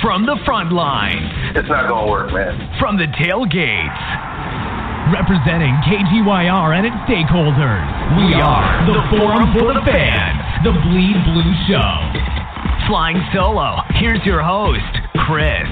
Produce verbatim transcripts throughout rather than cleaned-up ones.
From the front lines. It's not going to work, man. From the tailgates. Representing K G Y R and its stakeholders. We are the Forum for the Fans, the Bleed Blue Show. Flying solo, here's your host, Chris.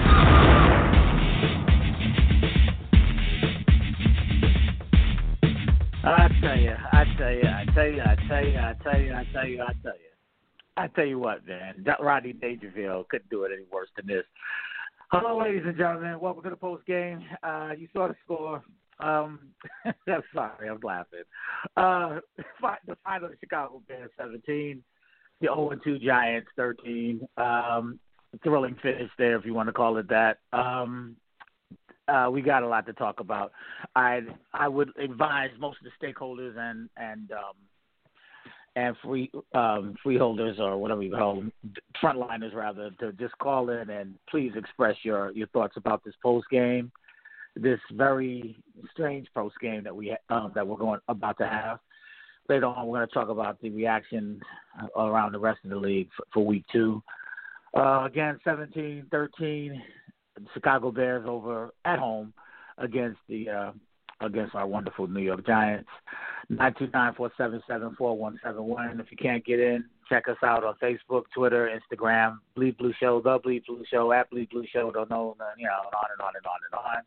I tell you, I tell you, I tell you, I tell you, I tell you, I tell you, I tell you. I tell you what, man, Rodney Dangerfield couldn't do it any worse than this. Hello, ladies and gentlemen. Welcome to the post game. Uh, you saw the score. Um, I'm sorry, I'm laughing. Uh, the final Chicago Bears seventeen, the oh and two Giants thirteen. Um, thrilling finish there, if you want to call it that. Um, uh, we got a lot to talk about. I I would advise most of the stakeholders and and um, and free um, freeholders or whatever you call them, frontliners rather, to just call in and please express your, your thoughts about this post game, this very strange post game that we um, that we're going about to have. Later on, we're going to talk about the reaction around the rest of the league for, for week two. Uh, again, seventeen thirteen, Chicago Bears over at home against the uh, against our wonderful New York Giants. nine two nine, four seven seven, four one seven one. If you can't get in, check us out on Facebook, Twitter, Instagram, Bleed Blue Show, The Bleed Blue Show, at Bleed Blue Show, don't know, you know, and on and on and on and on.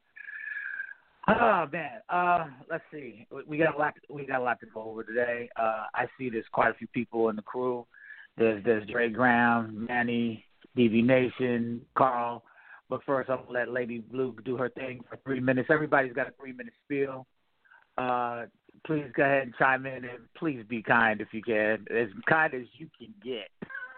Oh man, uh, let's see. We got a lot. We got a lot to go over today. Uh, I see there's quite a few people in the crew. There's there's Dre Graham, Manny, D V Nation, Carl. But first, I'm gonna let Lady Blue do her thing for three minutes. Everybody's got a three minute spiel. Uh, please go ahead and chime in, and please be kind if you can, as kind as you can get.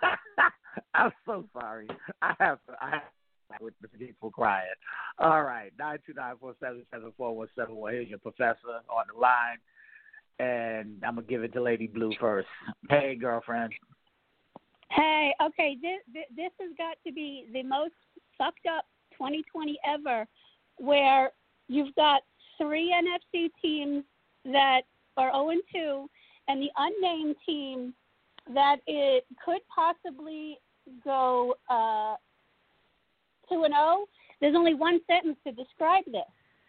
I'm so sorry. I have to. I have with the people crying. All right, nine two nine, four seven seven, four one seven one. Here's your professor on the line, and I'm going to give it to Lady Blue first. Hey, girlfriend. Hey, okay, this, this, this has got to be the most fucked up twenty twenty ever, where you've got three N F C teams that are oh and two, and the unnamed team that it could possibly go uh, two and oh. There's only one sentence to describe this.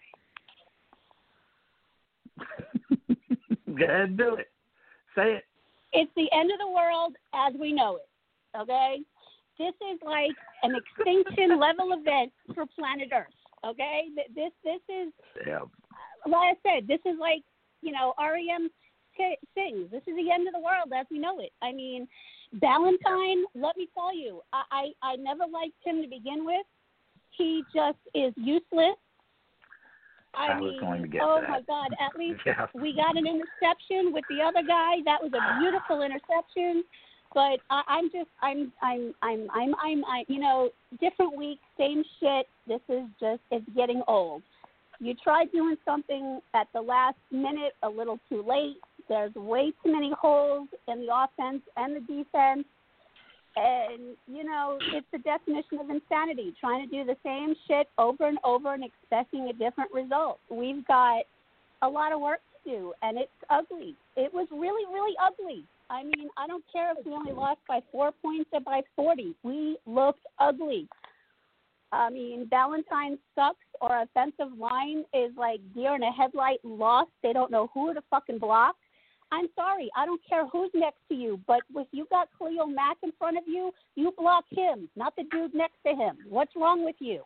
Go ahead and do it. Say it. It's the end of the world as we know it, okay? This is like an extinction level event for planet Earth, okay? This this is, yeah. like I said, this is like, you know, R E M sings. This is the end of the world as we know it. I mean, Valentine, let me tell you, I, I, I never liked him to begin with. He just is useless. I, I was mean, going to get oh that. my God! At least yeah. we got an interception with the other guy. That was a beautiful interception. But I, I'm just, I'm, I'm, I'm, I'm, I'm, I, you know, different week, same shit. This is just, it's getting old. You tried doing something at the last minute, a little too late. There's way too many holes in the offense and the defense. And, you know, it's the definition of insanity, trying to do the same shit over and over and expecting a different result. We've got a lot of work to do, and it's ugly. It was really, really ugly. I mean, I don't care if we only lost by four points or by forty. We looked ugly. I mean, Valentine sucks. Our offensive line is like deer in a headlight lost. They don't know who to fucking block. I'm sorry. I don't care who's next to you, but if you got Khalil Mack in front of you, you block him, not the dude next to him. What's wrong with you?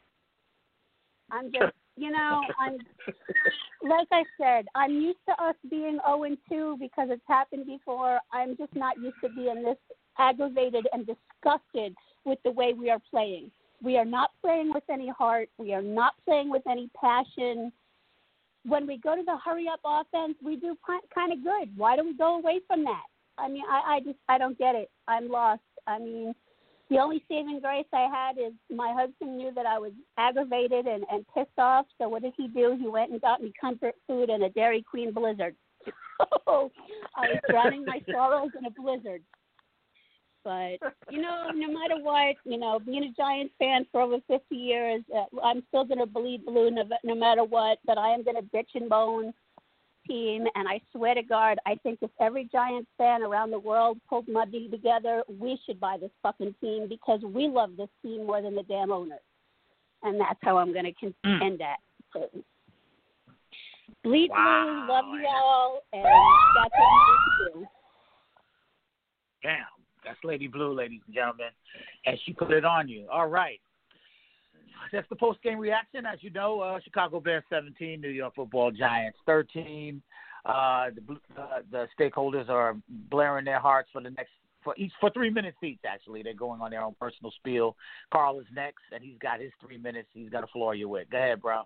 I'm just, you know, I'm, like I said, I'm used to us being oh and two because it's happened before. I'm just not used to being this aggravated and disgusted with the way we are playing. We are not playing with any heart. We are not playing with any passion. When we go to the hurry-up offense, we do kind of good. Why do we go away from that? I mean, I, I just, I don't get it. I'm lost. I mean, the only saving grace I had is my husband knew that I was aggravated and, and pissed off. So what did he do? He went and got me comfort food and a Dairy Queen Blizzard. So I was drowning my sorrows in a blizzard. But, you know, no matter what, you know, being a Giants fan for over fifty years, uh, I'm still going to bleed blue no, no matter what. But I am going to bitch and moan team, and I swear to God, I think if every Giants fan around the world pulled money together, we should buy this fucking team because we love this team more than the damn owners. And that's how I'm going to con- mm. end that. So, Bleed wow. Blue, love you all, and that's what we need to do. Damn, that's Lady Blue, ladies and gentlemen, and she put it on you. All right. That's the post-game reaction. As you know, uh, Chicago Bears seventeen, New York Football Giants thirteen. Uh, the, uh, the stakeholders are blaring their hearts for the next for each for three minutes each. Actually, they're going on their own personal spiel. Carl is next, and he's got his three minutes. He's got to floor you with. Go ahead, bro.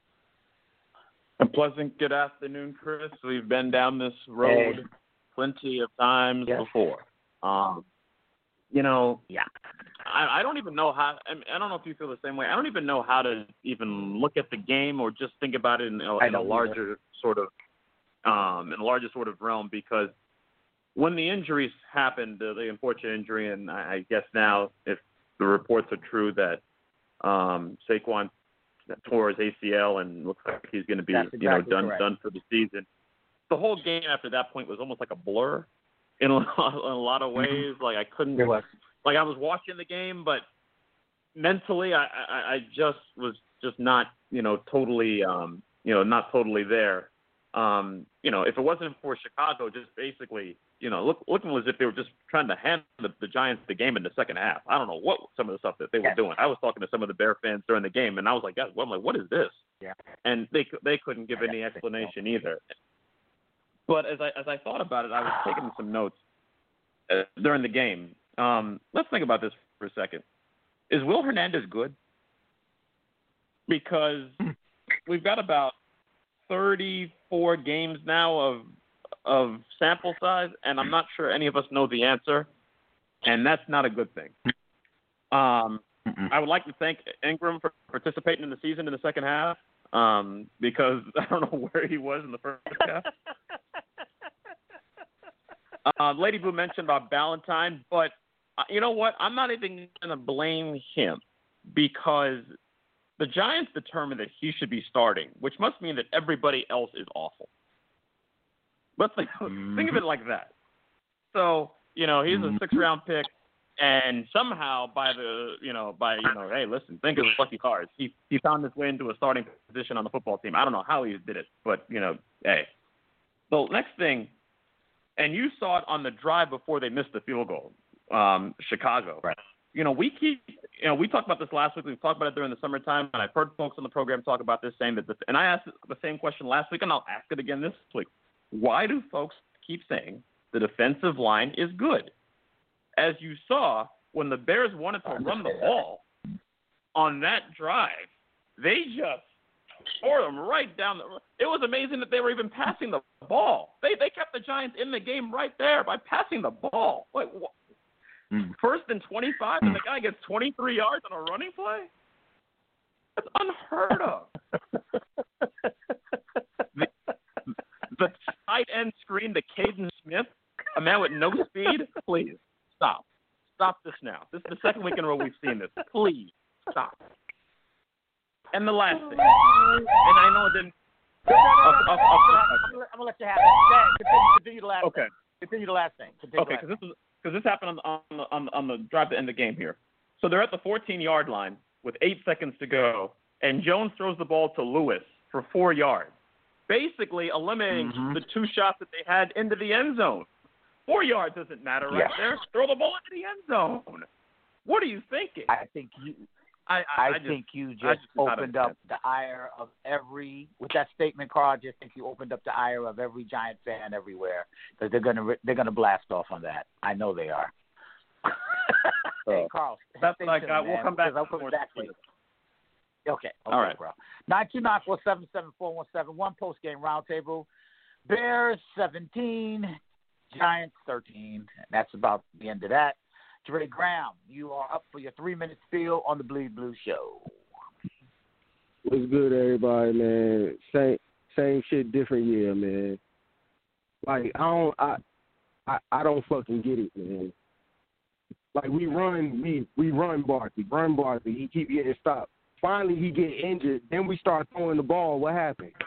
A pleasant good afternoon, Chris. We've been down this road hey. plenty of times yes. before. Um, you know, yeah. I, I don't even know how. I, mean, I don't know if you feel the same way. I don't even know how to even look at the game or just think about it in, a, in a larger either. sort of, um, in a larger sort of realm. Because when the injuries happened, uh, the unfortunate injury, and I, I guess now, if the reports are true that um, Saquon tore his A C L and looks like he's going to be, exactly you know, done correct. done for the season. The whole game after that point was almost like a blur in a lot, in a lot of ways. Mm-hmm. Like I couldn't. It was. Like I was watching the game, but mentally, I, I, I just was just not, you know, totally, um, you know, not totally there. Um, you know, if it wasn't for Chicago, just basically, you know, look, looking as if they were just trying to hand the, the Giants the game in the second half. I don't know what some of the stuff that they were yes. doing. I was talking to some of the Bear fans during the game, and I was like, guys, I'm like, what is this? Yeah. And they they couldn't give any explanation either. But as I as I thought about it, I was taking some notes uh, during the game. Um, let's think about this for a second. Is Will Hernandez good? Because we've got about thirty-four games now of of sample size, and I'm not sure any of us know the answer, and that's not a good thing. Um, I would like to thank Ingram for participating in the season in the second half, um, because I don't know where he was in the first half. Uh, Lady Blue mentioned about Ballantyne, but uh, you know what? I'm not even going to blame him because the Giants determined that he should be starting, which must mean that everybody else is awful. Let's think, mm-hmm. think of it like that. So, you know, he's a six-round pick, and somehow by the, you know, by, you know, hey, listen, think of his lucky cards. He he found his way into a starting position on the football team. I don't know how he did it, but, you know, hey. The next thing, and you saw it on the drive before they missed the field goal, um, Chicago. Right. You know, we keep, you know, we talked about this last week. We've talked about it during the summertime, and I've heard folks on the program talk about this, saying that, the, and I asked the same question last week, and I'll ask it again this week. Why do folks keep saying the defensive line is good? As you saw, when the Bears wanted to run the ball on that drive, they just tore them right down the – it was amazing that they were even passing the ball. They they kept the Giants in the game right there by passing the ball. Like, what? Mm. First and twenty-five, and the guy gets twenty-three yards on a running play? That's unheard of. the, the tight end screen to Caden Smith, a man with no speed, please, stop. Stop this now. This is the second week in a row we've seen this. Please, stop. And the last thing, and I know it didn't. No, no, no, no, no, no, I'm going to let you have it. Go ahead, continue, continue the last okay. thing. Continue the last thing. Continue okay, because this is because this happened on the, on the on the on the drive to end the game here. So they're at the fourteen-yard line with eight seconds to go, and Jones throws the ball to Lewis for four yards, basically eliminating mm-hmm. the two shots that they had into the end zone. Four yards doesn't matter right yeah. there. Throw the ball into the end zone. What are you thinking? I think you. I, I, I, I think just, you just, just opened up the ire of every with that statement, Carl. I just think you opened up the ire of every Giant fan everywhere because they're gonna they're gonna blast off on that. I know they are. Hey, Carl, that's what I got. Man, we'll come back. I'll put it back later. Okay, okay, all right, bro. Nine two nine four seven seven four one seven one post game roundtable. Bears seventeen, Giants thirteen. That's about the end of that. Dre Graham, you are up for your three-minute spiel on the Bleed Blue Show. What's good, everybody, man? Same, same shit, different year, man. Like I don't, I, I, I don't fucking get it, man. Like we run, we we run Barkley, run Barkley. He keep getting stopped. Finally, he get injured. Then we start throwing the ball. What happened?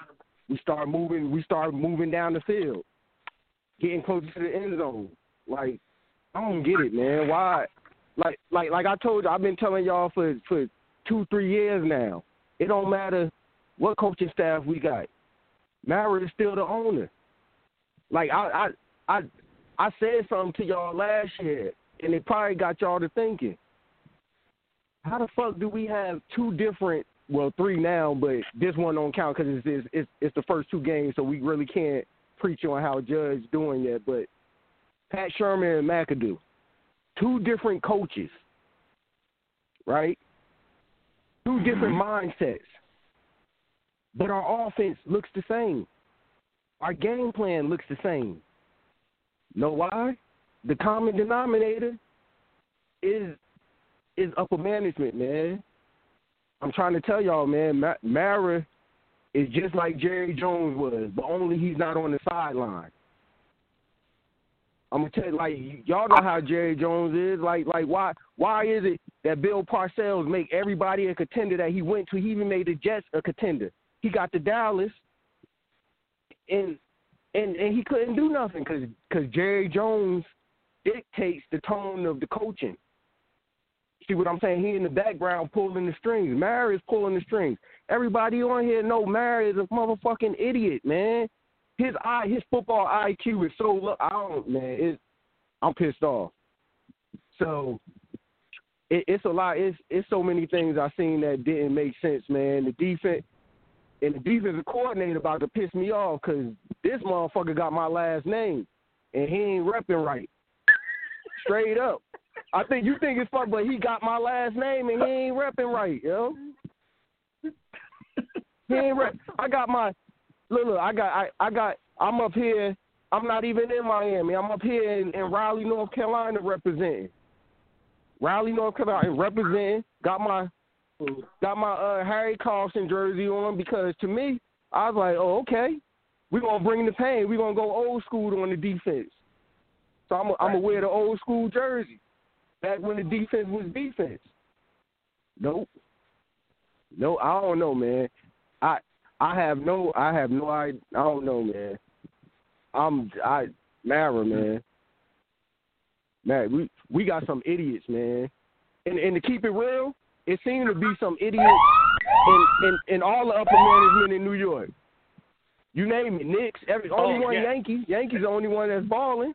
We start moving. We start moving down the field, getting closer to the end zone. Like, I don't get it, man. Why? Like, like, like I told you, I've been telling y'all for for two, three years now. It don't matter what coaching staff we got. Mara is still the owner. Like, I, I, I, I said something to y'all last year, and it probably got y'all to thinking. How the fuck do we have two different? Well, three now, but this one don't count because it's, it's it's it's the first two games, so we really can't preach on how Judge doing yet. But Pat Sherman and McAdoo, two different coaches, right? Two different mindsets, but our offense looks the same. Our game plan looks the same. Know why? The common denominator is is upper management, man. I'm trying to tell y'all, man, Mara is just like Jerry Jones was, but only he's not on the sideline. I'm gonna tell you, like, y'all know how Jerry Jones is. Like, like why why is it that Bill Parcells make everybody a contender that he went to? He even made the Jets a contender. He got to Dallas, and and and he couldn't do nothing because because Jerry Jones dictates the tone of the coaching. See what I'm saying? He in the background pulling the strings. Mara is pulling the strings. Everybody on here know Mara is a motherfucking idiot, man. His eye, his football I Q is so low. I don't, man. It, I'm pissed off. So it, it's a lot. It's it's so many things I seen that didn't make sense, man. The defense and the defensive coordinator about to piss me off because this motherfucker got my last name and he ain't repping right. Straight up. I think you think it's fun, but he got my last name and he ain't repping right, yo. He ain't rep. I got my look, look. I got, I, I got. I'm up here. I'm not even in Miami. I'm up here in, in Raleigh, North Carolina, representing. Raleigh, North Carolina, representing. Got my, got my uh, Harry Carlson jersey on because to me, I was like, oh, okay, we're gonna bring the pain. We're gonna go old school on the defense. So I'm, I'm gonna wear the old school jersey. Back when the defense was defense. Nope. No, I don't know, man. I I have no I have no I I don't know, man. I'm I Mara, man. Man, we we got some idiots, man. And and to keep it real, it seemed to be some idiots in, in, in all the upper management in New York. You name it, Knicks, every only oh, one yeah. Yankees. Yankees the only one that's balling.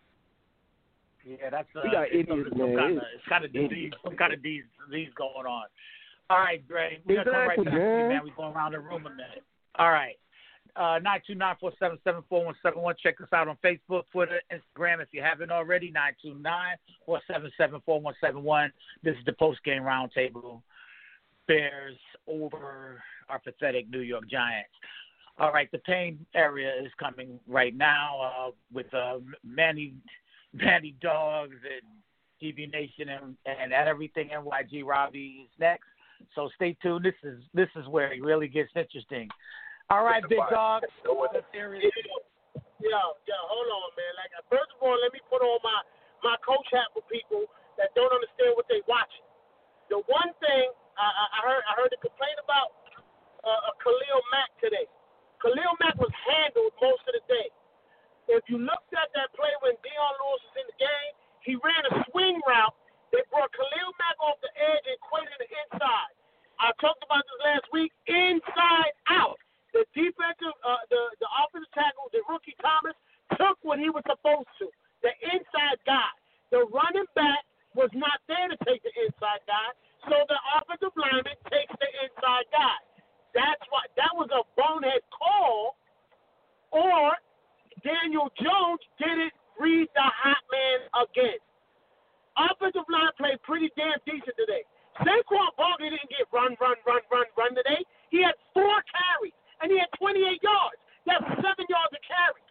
Yeah, that's uh, we got it's idiots, some, man. Some kind of, it's kind of disease, some kind of disease, disease going on. All right, Dre, we're exactly, gonna come right back man. to you, man. We're going around the room a minute. All right, uh, nine two nine four seven seven four one seven one. Check us out on Facebook, Twitter, Instagram if you haven't already. Nine two nine four seven seven four one seven one. This is the post game roundtable. Bears over our pathetic New York Giants. All right, the pain area is coming right now uh, with uh, Manny. Manny Dogs and T V Nation and, and everything N Y G Robbie is next. So stay tuned. This is this is where it really gets interesting. All right, Big Dog. Let's hear it. Yeah, yeah, hold on, man. Like, first of all, let me put on my, my coach hat for people that don't understand what they watching. The one thing I, I heard I heard a complaint about uh, Khalil Mack today. Khalil Mack was handled most of the day. If you looked at that play when Dion Lewis was in the game, he ran a swing route. They brought Khalil Mack off the edge and Quinn to the inside. I talked about this last week, inside out. The defensive, uh, the, the offensive tackle, the rookie Thomas, took what he was supposed to, the inside guy. The running back was not there to take the inside guy, so the offensive lineman takes the inside guy. That's why that was a bonehead call, or Daniel Jones didn't read the hot man again. Offensive line played pretty damn decent today. Saquon Barkley didn't get run, run, run, run, run today. He had four carries, and he had twenty-eight yards. That's seven yards a carry.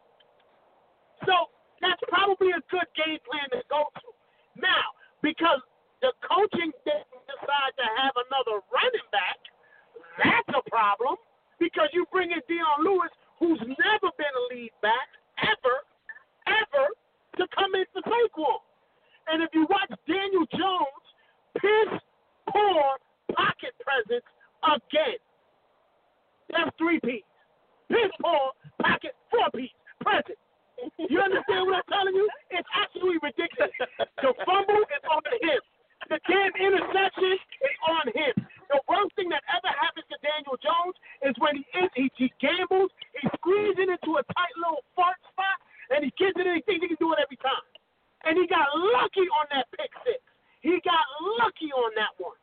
So that's probably a good game plan to go to. Now, because the coaching didn't decide to have another running back, that's a problem because you bring in Dion Lewis, who's never been a lead back, ever, ever, to come in for Saquon. And if you watch Daniel Jones, piss poor pocket presence again. That's three P's. piss poor pocket four piece present. You understand what I'm telling you? It's absolutely ridiculous. The fumble is on him. The damn interception is on him. The worst thing that ever happens to Daniel Jones is when he is he, he gambles, he squeezes into a tight little fart spot, and he gets it and he thinks he can do it every time. And he got lucky on that pick six. He got lucky on that one.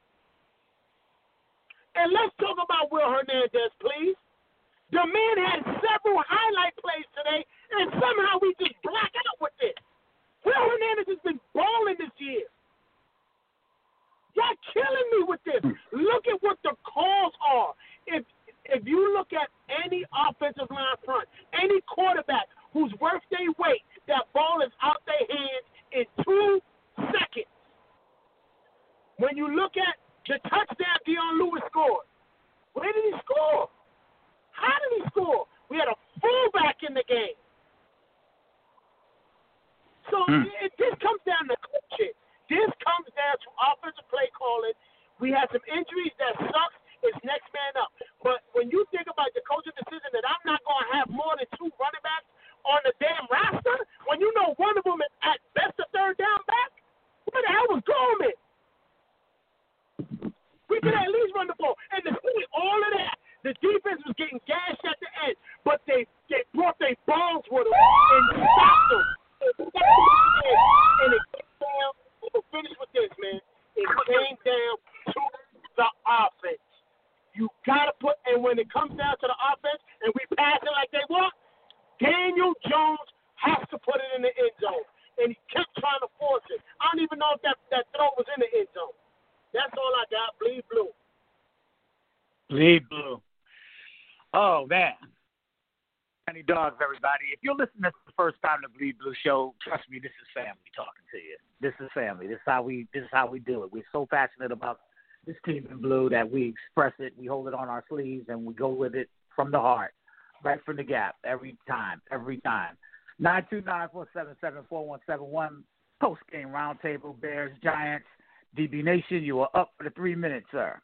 And let's talk about Will Hernandez, please. The man had several highlight plays today, and somehow we just black out with this. Will Hernandez has been balling this year. Y'all killing me with this. Look at what the calls are. If if you look at any offensive line front, any quarterback who's worth their weight, that ball is out their hands in two seconds. When you look at the touchdown Dion Lewis scored, where did he score? How did he score? We had a fullback in the game. So mm. it, this comes down to coaching. This comes down to offensive play calling. We had some injuries that sucks. It's next man up. But when you think about the coaching decision that I'm not going to have more than two running backs on the damn roster, when you know one of them is at best a third down back, where the hell was Gorman? We could at least run the ball. And the thing, all of that, the defense was getting gashed at the end, but they, they brought their balls with them and stopped them. And it came down, we'll finish with this, man. It came down to the offense. You got to put, and when it comes down to the offense and we pass it like they want, Daniel Jones has to put it in the end zone. And he kept trying to force it. I don't even know if that, that throw was in the end zone. That's all I got. Bleed blue. Bleed blue. Oh, man. Any dogs, everybody. If you're listening to the first time to Bleed Blue Show, trust me, this is family talking to you. This is family. This is how we this is how we do it. We're so passionate about this team in blue that we express it, we hold it on our sleeves, and we go with it from the heart, right from the gap, every time, every time. nine two nine, four seven seven, four one seven one, post-game roundtable, Bears, Giants, D B Nation, you are up for the three minutes, sir.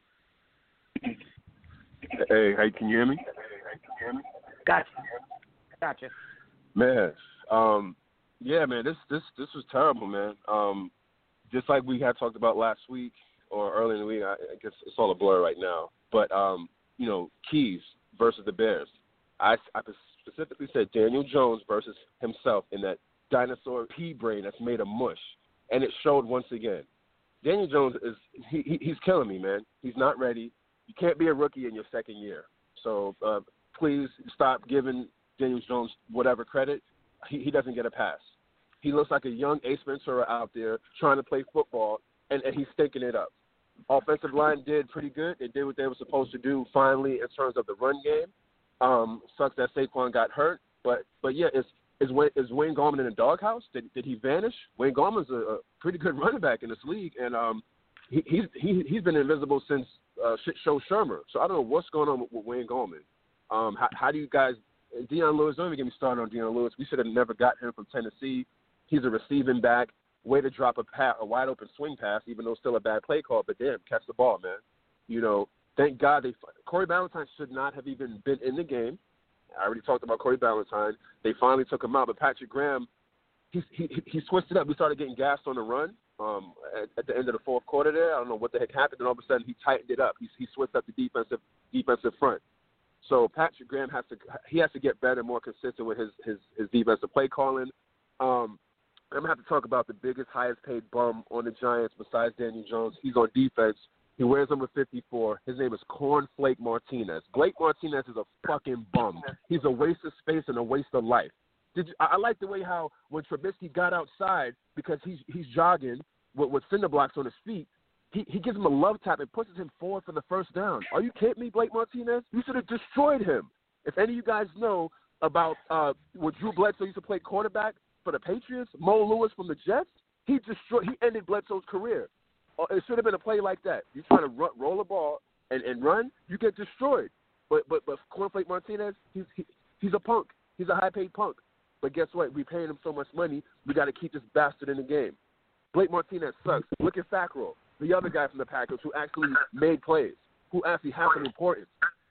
Hey, hey, can you hear me? Hey, can you hear me? Gotcha. Gotcha. Man, um, yeah, man, this this this was terrible, man. Um, just like we had talked about last week or early in the week, I, I guess it's all a blur right now. But um, you know, Keys versus the Bears. I, I specifically said Daniel Jones versus himself in that dinosaur pea brain that's made of mush, and it showed once again. Daniel Jones is he, he he's killing me, man. He's not ready. You can't be a rookie in your second year. So uh, please stop giving Daniel Jones whatever credit. He, he doesn't get a pass. He looks like a young Ace Ventura out there trying to play football, and, and he's stinking it up. Offensive line did pretty good. They did what they were supposed to do finally in terms of the run game. Um, sucks that Saquon got hurt, but but yeah, is is Wayne, is Wayne Gallman in a doghouse? Did did he vanish? Wayne Gallman's a, a pretty good running back in this league, and um, he, he's he he's been invisible since uh, shit show Shermer. So I don't know what's going on with, with Wayne Gallman. Um, how, how do you guys? Dion Lewis, don't even get me started on Dion Lewis. We should have never got him from Tennessee. He's a receiving back. Way to drop a, pass, a wide open swing pass, even though it's still a bad play call. But damn, catch the ball, man. You know, thank God they. Corey Ballantyne should not have even been in the game. I already talked about Corey Ballantyne. They finally took him out, but Patrick Graham, he he he switched it up. We started getting gassed on the run um, at, at the end of the fourth quarter. There, I don't know what the heck happened, and all of a sudden he tightened it up. He he switched up the defensive defensive front. So Patrick Graham has to he has to get better, more consistent with his his, his defensive play calling. Um, I'm gonna have to talk about the biggest, highest paid bum on the Giants besides Daniel Jones. He's on defense. He wears number fifty-four. His name is Cornflake Martinez. Blake Martinez is a fucking bum. He's a waste of space and a waste of life. Did you, I, I like the way how when Trubisky got outside because he's he's jogging with, with cinder blocks on his feet, he, he gives him a love tap and pushes him forward for the first down. Are you kidding me, Blake Martinez? You should have destroyed him. If any of you guys know about uh, when Drew Bledsoe used to play quarterback for the Patriots, Mo Lewis from the Jets, he destroyed. He ended Bledsoe's career. It should have been a play like that. You try to run, roll a ball and, and run, you get destroyed. But but but Cornflake Martinez, he's he, he's a punk. He's a high-paid punk. But guess what? We're paying him so much money, we got to keep this bastard in the game. Blake Martinez sucks. Look at Fackrell, the other guy from the Packers who actually made plays, who actually had some importance.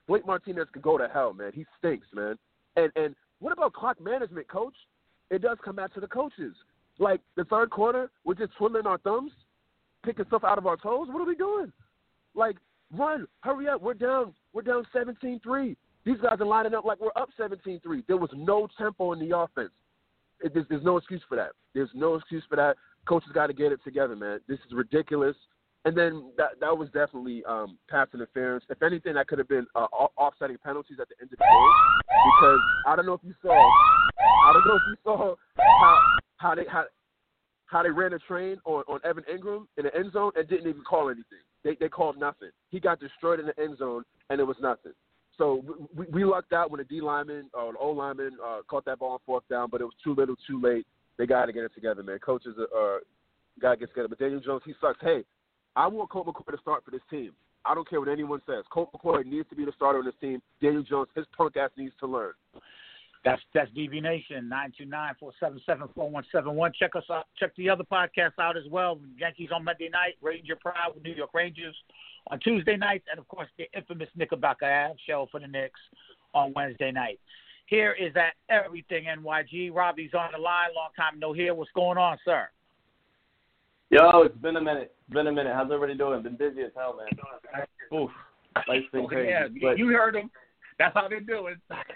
Blake Martinez could go to hell, man. He stinks, man. And and what about clock management, coach? It does come back to the coaches. Like the third quarter, we're just twiddling our thumbs, picking stuff out of our toes. What are we doing? Like, run, hurry up. We're down. We're down seventeen three. These guys are lining up like we're up seventeen three. There was no tempo in the offense. It, there's, there's no excuse for that. There's no excuse for that. Coaches got to get it together, man. This is ridiculous. And then that that was definitely um, pass interference. If anything, that could have been uh, offsetting penalties at the end of the game, because I don't know if you saw, I don't know if you saw how how they how, how they ran a train on, on Evan Ingram in the end zone and didn't even call anything. They they called nothing. He got destroyed in the end zone and it was nothing. So we, we lucked out when the D lineman or the O lineman uh, caught that ball on fourth down, but it was too little, too late. They got to get it together, man. Coaches are uh, got to get together. But Daniel Jones, he sucks. Hey, I want Colt McCoy to start for this team. I don't care what anyone says. Colt McCoy needs to be the starter on this team. Daniel Jones, his punk ass needs to learn. That's that's D V Nation, nine two nine, four seven seven, four one seven one. Check us out. Check the other podcasts out as well. Yankees on Monday night, Ranger Pride with New York Rangers on Tuesday nights, and, of course, the infamous Knickerbocker Ave show for the Knicks on Wednesday night. Here is at Everything N Y G. Robbie's on the line. Long time no hear. What's going on, sir? Yo, it's been a minute. It's been a minute. How's everybody doing? Been busy as hell, man. Oof. Life's been crazy. Yeah, but you heard them. That's how they're doing.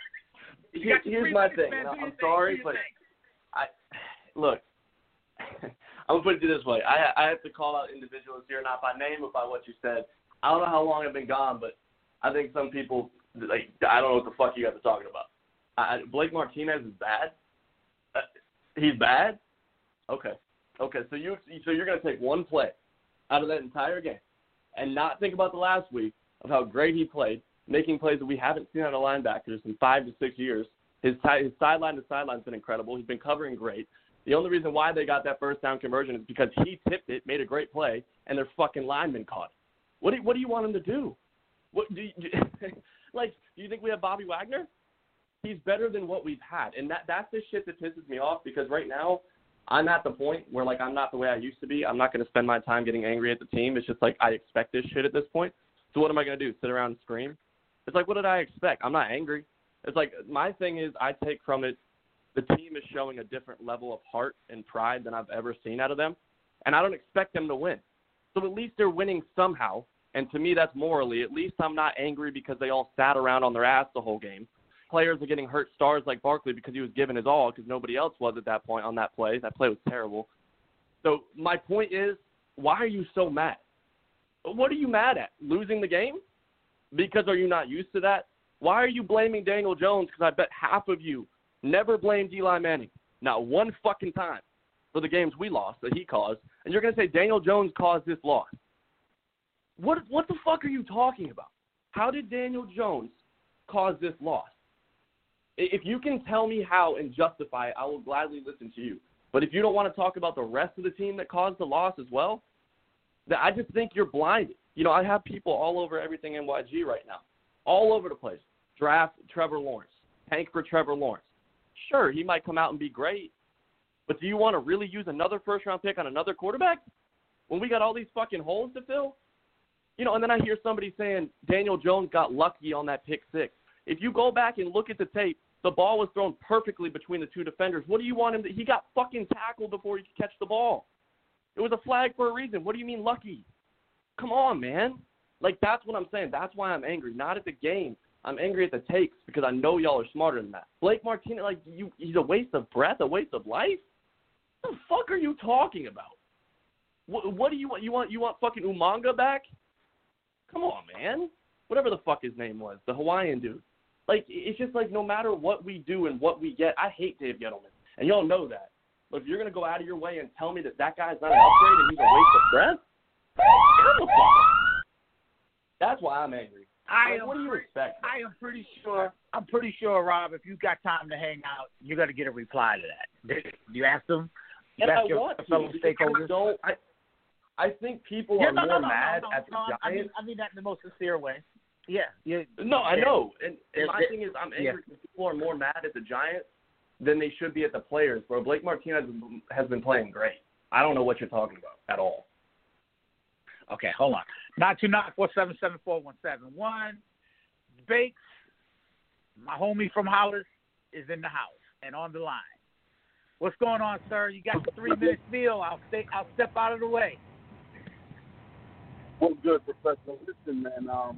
Here, here's my thing. Man, I'm thing, sorry, but I look. I'm gonna put it this way. I I have to call out individuals here, not by name, but by what you said. I don't know how long I've been gone, but I think some people like I don't know what the fuck you guys are talking about. I, Blake Martinez is bad. Uh, he's bad. Okay. Okay. So you so you're gonna take one play out of that entire game and not think about the last week of how great he played, making plays that we haven't seen out of linebackers in five to six years. His, his sideline to sideline has been incredible. He's been covering great. The only reason why they got that first down conversion is because he tipped it, made a great play, and their fucking lineman caught it. What do, what do you want him to do? What do you, do, like, do you think we have Bobby Wagner? He's better than what we've had. And that that's the shit that pisses me off, because right now I'm at the point where, like, I'm not the way I used to be. I'm not going to spend my time getting angry at the team. It's just like I expect this shit at this point. So what am I going to do, sit around and scream? It's like, what did I expect? I'm not angry. It's like my thing is I take from it the team is showing a different level of heart and pride than I've ever seen out of them, and I don't expect them to win. So at least they're winning somehow, and to me that's morally. At least I'm not angry because they all sat around on their ass the whole game. Players are getting hurt, stars like Barkley, because he was giving his all because nobody else was at that point on that play. That play was terrible. So my point is, why are you so mad? What are you mad at? Losing the game? Because are you not used to that? Why are you blaming Daniel Jones? Because I bet half of you never blamed Eli Manning, not one fucking time, for the games we lost that he caused. And you're going to say Daniel Jones caused this loss. What what the fuck are you talking about? How did Daniel Jones cause this loss? If you can tell me how and justify it, I will gladly listen to you. But if you don't want to talk about the rest of the team that caused the loss as well, then I just think you're blinded. You know, I have people all over Everything N Y G right now, all over the place. Draft Trevor Lawrence, tank for Trevor Lawrence. Sure, he might come out and be great, but do you want to really use another first-round pick on another quarterback when we got all these fucking holes to fill? You know, and then I hear somebody saying Daniel Jones got lucky on that pick six. If you go back and look at the tape, the ball was thrown perfectly between the two defenders. What do you want him to – he got fucking tackled before he could catch the ball. It was a flag for a reason. What do you mean lucky? Come on, man. Like, that's what I'm saying. That's why I'm angry. Not at the game. I'm angry at the takes because I know y'all are smarter than that. Blake Martinez, like, you, he's a waste of breath, a waste of life? What the fuck are you talking about? What, what do you want? You want you want fucking Umanga back? Come on, man. Whatever the fuck his name was, the Hawaiian dude. Like, it's just like no matter what we do and what we get, I hate Dave Gettleman, and y'all know that. But if you're going to go out of your way and tell me that that guy's not an upgrade and he's a waste of breath, come the fuck on. That's why I'm angry. I like, am what do you pretty, expect? I am pretty sure. I'm pretty sure, Rob. If you got time to hang out, you're gonna get a reply to that. You asked them. You and asked I your want fellow to. stakeholders. I don't. I, I think people yeah, are no, more no, no, mad no, no, at the no, Giants. I mean, I mean that in the most sincere way. Yeah. yeah no, I know. And, and my yeah, thing is, I'm angry yeah. because people are more mad at the Giants than they should be at the players. Bro, Blake Martinez has been playing great. I don't know what you're talking about at all. Okay, hold on. nine two nine, four seven seven, four one seven one. Bakes, my homie from Hollis, is in the house and on the line. What's going on, sir? You got the three minute spiel. I'll stay. I'll step out of the way. I'm good, Professor. Listen, man. Um,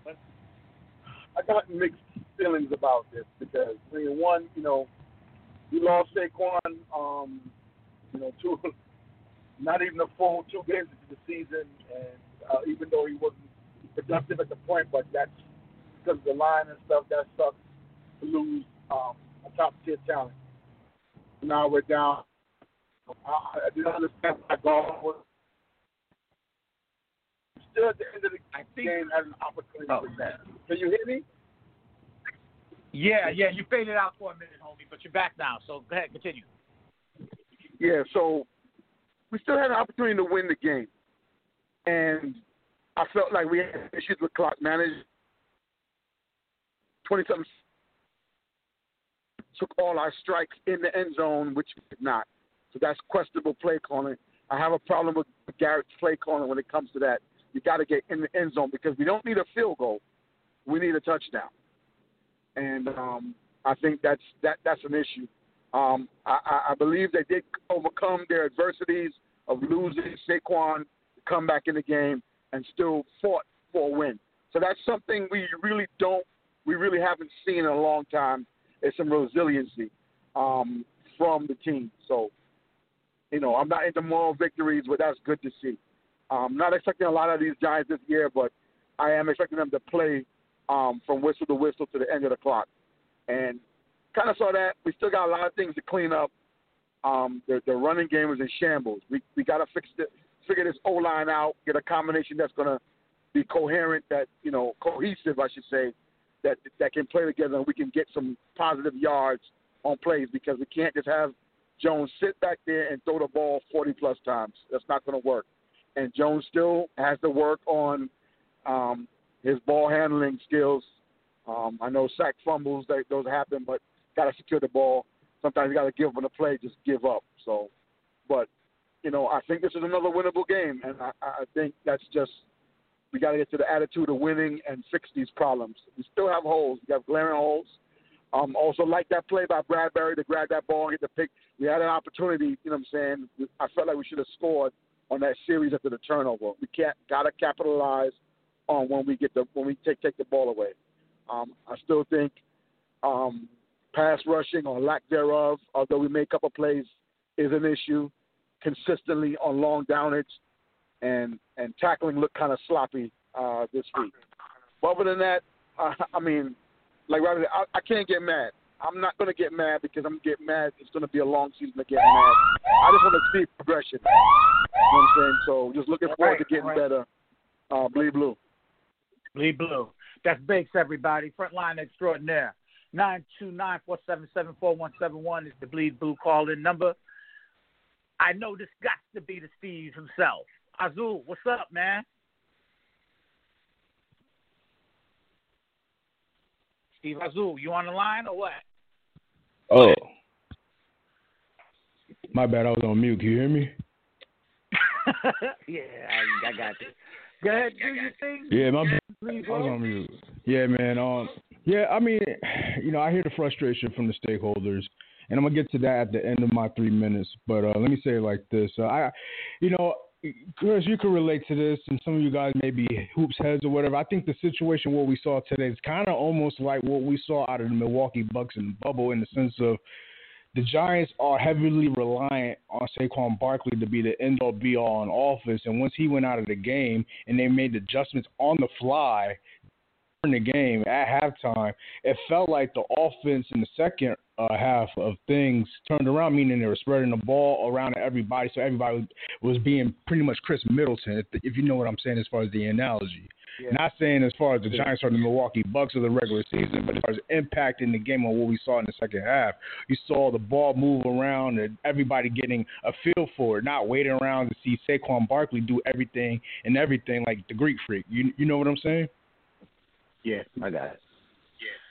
I got mixed feelings about this because, I mean, one, you know, we lost Saquon. Um, you know, two, not even a full two games into the season, and uh, even though he wasn't productive at the point, but that's because of the line and stuff. That sucks to lose um, a top tier talent. Now we're down. I, I didn't understand why Goff was still at the end of the I think, game had an opportunity oh. with that. Can you hear me? Yeah, yeah. You faded out for a minute, homie, but you're back now. So go ahead, continue. Yeah. So we still had an opportunity to win the game, and I felt like we had issues with clock management. Twenty-something took all our strikes in the end zone, which we did not. So that's questionable play calling. I have a problem with Garrett's play calling when it comes to that. You got to get in the end zone because we don't need a field goal. We need a touchdown. And um, I think that's that that's an issue. Um, I, I believe they did overcome their adversities of losing Saquon, come back in the game, and still fought for a win. So that's something we really don't, we really haven't seen in a long time. Is some resiliency um, from the team. So, you know, I'm not into moral victories, but that's good to see. I'm not expecting a lot of these Giants this year, but I am expecting them to play um, from whistle to whistle to the end of the clock. And kind of saw that. We still got a lot of things to clean up. Um, the, the running game is in shambles. We we got to fix it, figure this O-line out, get a combination that's going to be coherent, that, you know, cohesive, I should say, that that can play together and we can get some positive yards on plays because we can't just have Jones sit back there and throw the ball forty-plus times. That's not going to work. And Jones still has to work on um, his ball handling skills. Um, I know sack fumbles, they, those happen, but got to secure the ball. Sometimes you got to give up on the play, just give up. So, but, you know, I think this is another winnable game, and I, I think that's just we got to get to the attitude of winning and fix these problems. We still have holes. We have glaring holes. Um, also, like that play by Bradbury to grab that ball and get the pick. We had an opportunity, you know what I'm saying? I felt like we should have scored on that series after the turnover. We can't got to capitalize on when we get the when we take take the ball away. Um, I still think um, pass rushing or lack thereof, although we make a couple plays, is an issue consistently on long downage. And, and tackling looked kind of sloppy uh, this week. But other than that, uh, I mean, like Robbie said, I, I can't get mad. I'm not going to get mad because I'm going to get mad. It's going to be a long season to get mad. I just want to see progression. You know what I'm saying? So just looking forward right, to getting right. better. Uh, bleed blue. Bleed blue. That's Bakes, everybody. Frontline extraordinaire. nine two nine, four seven seven, four one seven one is the Bleed Blue call-in number. I know this got to be the Steve himself. Azul, what's up, man? Steve Azul, you on the line or what? Oh. My bad, I was on mute. Can you hear me? yeah, I, I got you. Go ahead, do your thing. Yeah, my bad. I was on mute. Yeah, man. Um, yeah, I mean, you know, I hear the frustration from the stakeholders. And I'm going to get to that at the end of my three minutes. But uh, let me say it like this. Uh, I, you know, Chris, you can relate to this, and some of you guys may be hoops heads or whatever. I think the situation what we saw today is kind of almost like what we saw out of the Milwaukee Bucks in the bubble, in the sense of the Giants are heavily reliant on Saquon Barkley to be the end-all, be-all on offense. And once he went out of the game and they made adjustments on the fly in the game at halftime, it felt like the offense in the second uh, half of things turned around, meaning they were spreading the ball around to everybody, so everybody was being pretty much Chris Middleton, if, if you know what I'm saying as far as the analogy. Yeah. Not saying as far as the Giants or the Milwaukee Bucks of the regular season, but as far as impacting the game on what we saw in the second half. You saw the ball move around and everybody getting a feel for it, not waiting around to see Saquon Barkley do everything and everything like the Greek Freak. You you know what I'm saying? Yeah, I got it.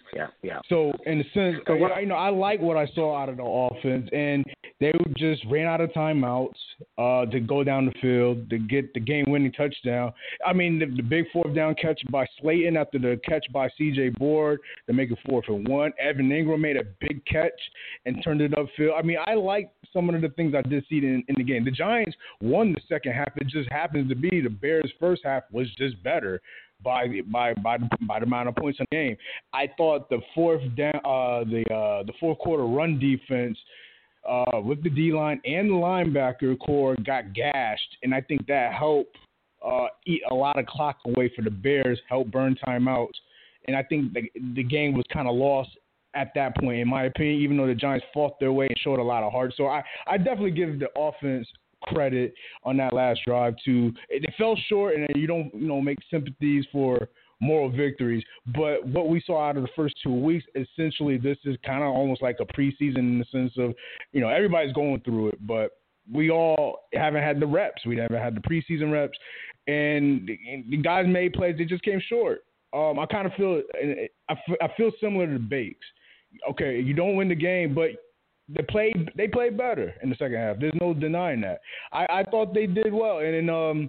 Yeah, yeah. So in a sense, So what, you know, I like what I saw out of the offense, and they just ran out of timeouts uh, to go down the field to get the game-winning touchdown. I mean, the, the big fourth down catch by Slayton after the catch by C J Board to make it four for one. Evan Ingram made a big catch and turned it upfield. I mean, I like some of the things I did see in, in the game. The Giants won the second half. It just happens to be the Bears' first half was just better by by by by the amount of points in the game. I thought the fourth down, uh, the uh, the fourth quarter run defense uh, with the D line and the linebacker core got gashed, and I think that helped uh, eat a lot of clock away for the Bears, help burn timeouts, and I think the the game was kind of lost at that point, in my opinion. Even though the Giants fought their way and showed a lot of heart, so I I definitely give the offense credit on that last drive too. It fell short, and you don't you know make sympathies for moral victories. But what we saw out of the first two weeks, essentially, this is kind of almost like a preseason in the sense of, you know, everybody's going through it, but we all haven't had the reps. We haven't had the preseason reps, and the guys made plays. They just came short. Um, I kind of feel I feel similar to the Bakes. Okay, you don't win the game, but They played. They played better in the second half. There's no denying that. I, I thought they did well, and then um,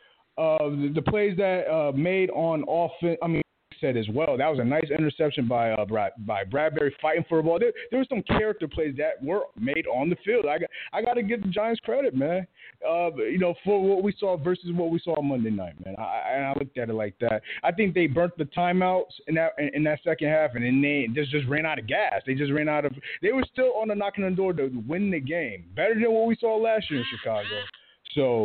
uh, the, the plays that uh, made on offense. I mean, said as well. That was a nice interception by uh, Brad, by Bradbury fighting for a ball. There, there were some character plays that were made on the field. I got I got to give the Giants credit, man. Uh, you know, for what we saw versus what we saw Monday night, man. I, and I looked at it like that. I think they burnt the timeouts in that in, in that second half, and then they just just ran out of gas. They just ran out of. They were still on the knocking on the door to win the game, better than what we saw last year in Chicago. So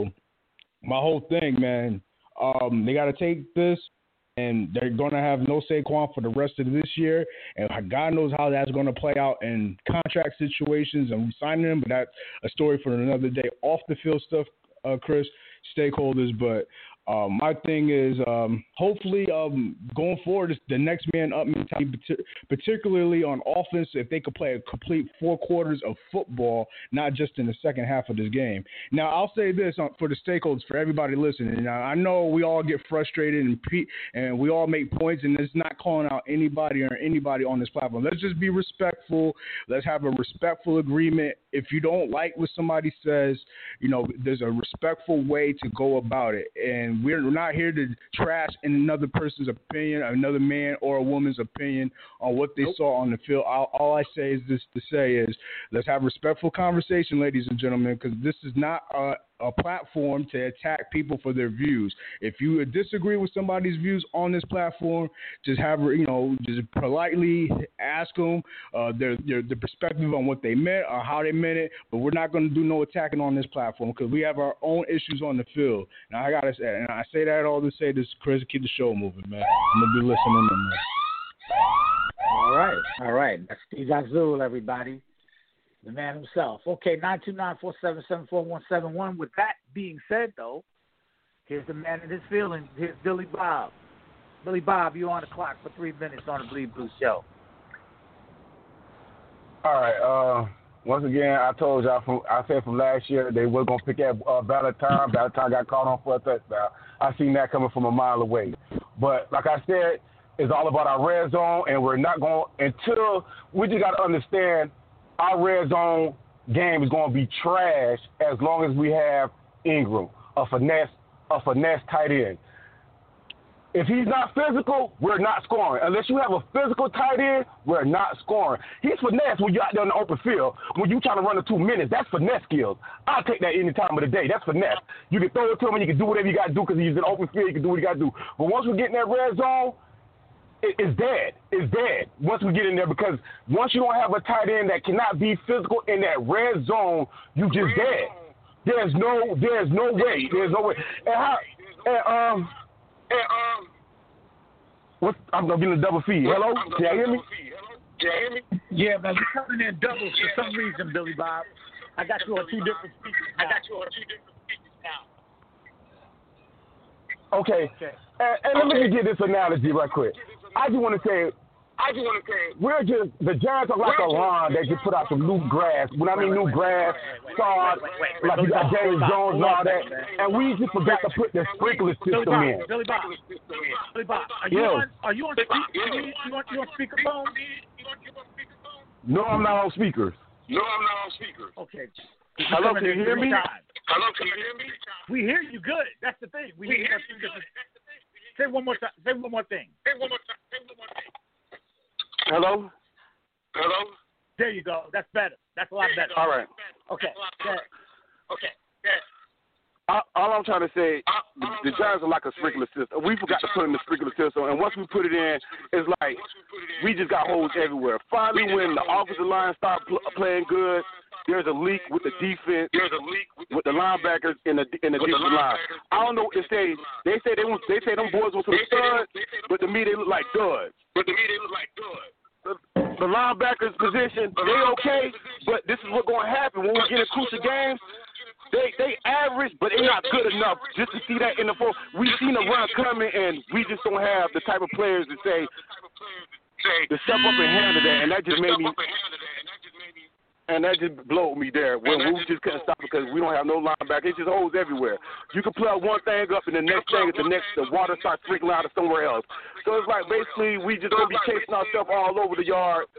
my whole thing, man. Um, they got to take this. And they're going to have no Saquon for the rest of this year. And God knows how that's going to play out in contract situations and signing them. But that's a story for another day. Off the field stuff, uh, Chris, stakeholders. But um, my thing is um, hopefully um, going forward, it's the next man up mentality, particularly on offense, if they could play a complete four quarters of football, not just in the second half of this game. Now, I'll say this for the stakeholders, for everybody listening. Now, I know we all get frustrated and pre- and we all make points, and it's not calling out anybody or anybody on this platform. Let's just be respectful. Let's have a respectful agreement. If you don't like what somebody says, you know, there's a respectful way to go about it. And we're not here to trash another person's opinion, another man or a woman's opinion on what they nope. saw on the field. All, all I say is this to say is let's have respectful conversation, ladies and gentlemen, because this is not a, a platform to attack people for their views. If you disagree with somebody's views on this platform, just have, you know, just politely ask them uh, their, their, their perspective on what they meant or how they meant it, but we're not going to do no attacking on this platform because we have our own issues on the field. Now, I got to say, and I say that all to say this, Chris, keep the show moving, man. I'm going to be listening to man. All right, all right. That's Steve Azul, everybody. The man himself. Okay, nine two nine, four seven seven, four one seven one. With that being said, though, here's the man in his feelings. Here's Billy Bob. Billy Bob, you're on the clock for three minutes on the Bleed Blue Show. All right. Uh, once again, I told y'all, from, I said from last year they were going to pick at uh, Valentine. Valentine got caught on for a touchdown. I seen that coming from a mile away. But like I said, it's all about our red zone, and we're not going until we just got to understand our red zone game is going to be trash as long as we have Ingram, a finesse, a finesse tight end. If he's not physical, we're not scoring. Unless you have a physical tight end, we're not scoring. He's finesse when you're out there in the open field. When you're trying to run the two minutes, that's finesse skills. I'll take that any time of the day. That's finesse. You can throw it to him and you can do whatever you got to do because he's in the open field. You can do what you got to do. But once we get in that red zone, it, it's dead. It's dead once we get in there because once you don't have a tight end that cannot be physical in that red zone, you just dead. There's no, there's no way. There's no way. And how, and, um, And, um, what? I'm gonna get a double feed. Hello, can you hear me? Can you hear me? Yeah, man, you're coming in doubles for some reason, Billy Bob. I got you on two different speakers. Now. I got you on two different speakers now. Okay. okay. And, and okay. let me get this analogy right quick. I just want to say, I just want to say we're just the Giants are like a lawn that just put out some new grass. When I mean new grass, sod, like you got James Jones and all that, and we just forgot to put the sprinkler system in. Billy Bob, Billy Bob, are you Yeah. on? Are you on? Speak, you, you on? You on speakerphone? No, I'm not on speakers. no, I'm not on speaker. Okay. Hello, can you hear me? Hello, can you hear me? We hear you good. That's the thing. We, we hear you good. Say one more time. Say one more thing. Say one more time. Say one more thing. Hello. Hello. There you go. That's better. That's a lot better. All right. Okay. Yeah. Okay. Yeah. All, all I'm trying to say, the, the Giants are like a sprinkler system. We forgot to put in the sprinkler system, and once we put it in, it's like we just got holes everywhere. Finally, when the offensive line start pl- playing good, there's a leak with the defense. There's a leak with, with the linebackers in the in the defensive line. I don't know if they they say they want, they say them boys were some studs, but to me they look like duds. But to me they look like duds. The, the linebackers position, they okay, but this is what's going to happen when we get in crucial games. They they average, but they're not good enough just to see that in the fourth. We've seen a run coming, and we just don't have the type of players to say to step up and handle that, and that just made me. And that just blowed me there when we just couldn't stop because we don't have no linebacker. It's just holes everywhere. You can plug one thing up and the next thing is the next, the water starts trickling out of somewhere else. So it's like basically we just gonna be chasing ourselves all over the yard.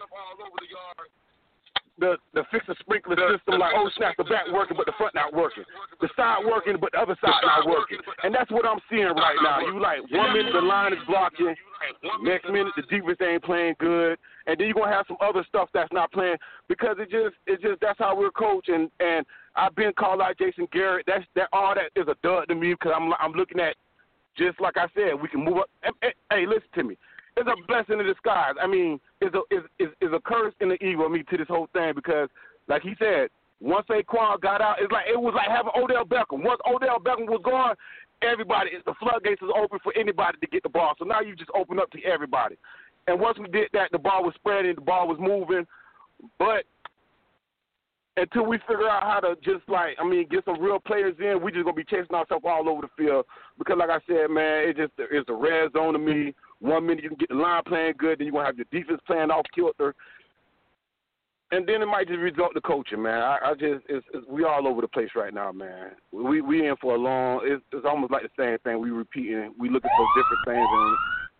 The the fix the sprinkler system like, oh snap, the back working but the front not working. The side working but the other side not working. And that's what I'm seeing right now. You like one minute the line is blocking, next minute the defense ain't playing good, and then you're gonna have some other stuff that's not playing because it just it just that's how we're coached. And, and I've been called out Jason Garrett. That's that all that is a dud to me because I'm I'm looking at just like I said, we can move up. Hey, hey, listen to me. It's a blessing in disguise. I mean, it's a is is is a curse and an evil of me to this whole thing because, like he said, once Saquon got out, it's like it was like having Odell Beckham. Once Odell Beckham was gone, everybody the floodgates was open for anybody to get the ball. So now you just open up to everybody. And once we did that, the ball was spreading, the ball was moving. But until we figure out how to just like, I mean, get some real players in, we just gonna be chasing ourselves all over the field. Because like I said, man, it just it's the red zone to me. One minute you can get the line playing good, then you're going to have your defense playing off kilter. And then it might just result to coaching, man. I, I just, it's, it's, we all over the place right now, man. We we in for a long, it's, it's almost like the same thing. We repeating, we looking for different things. And...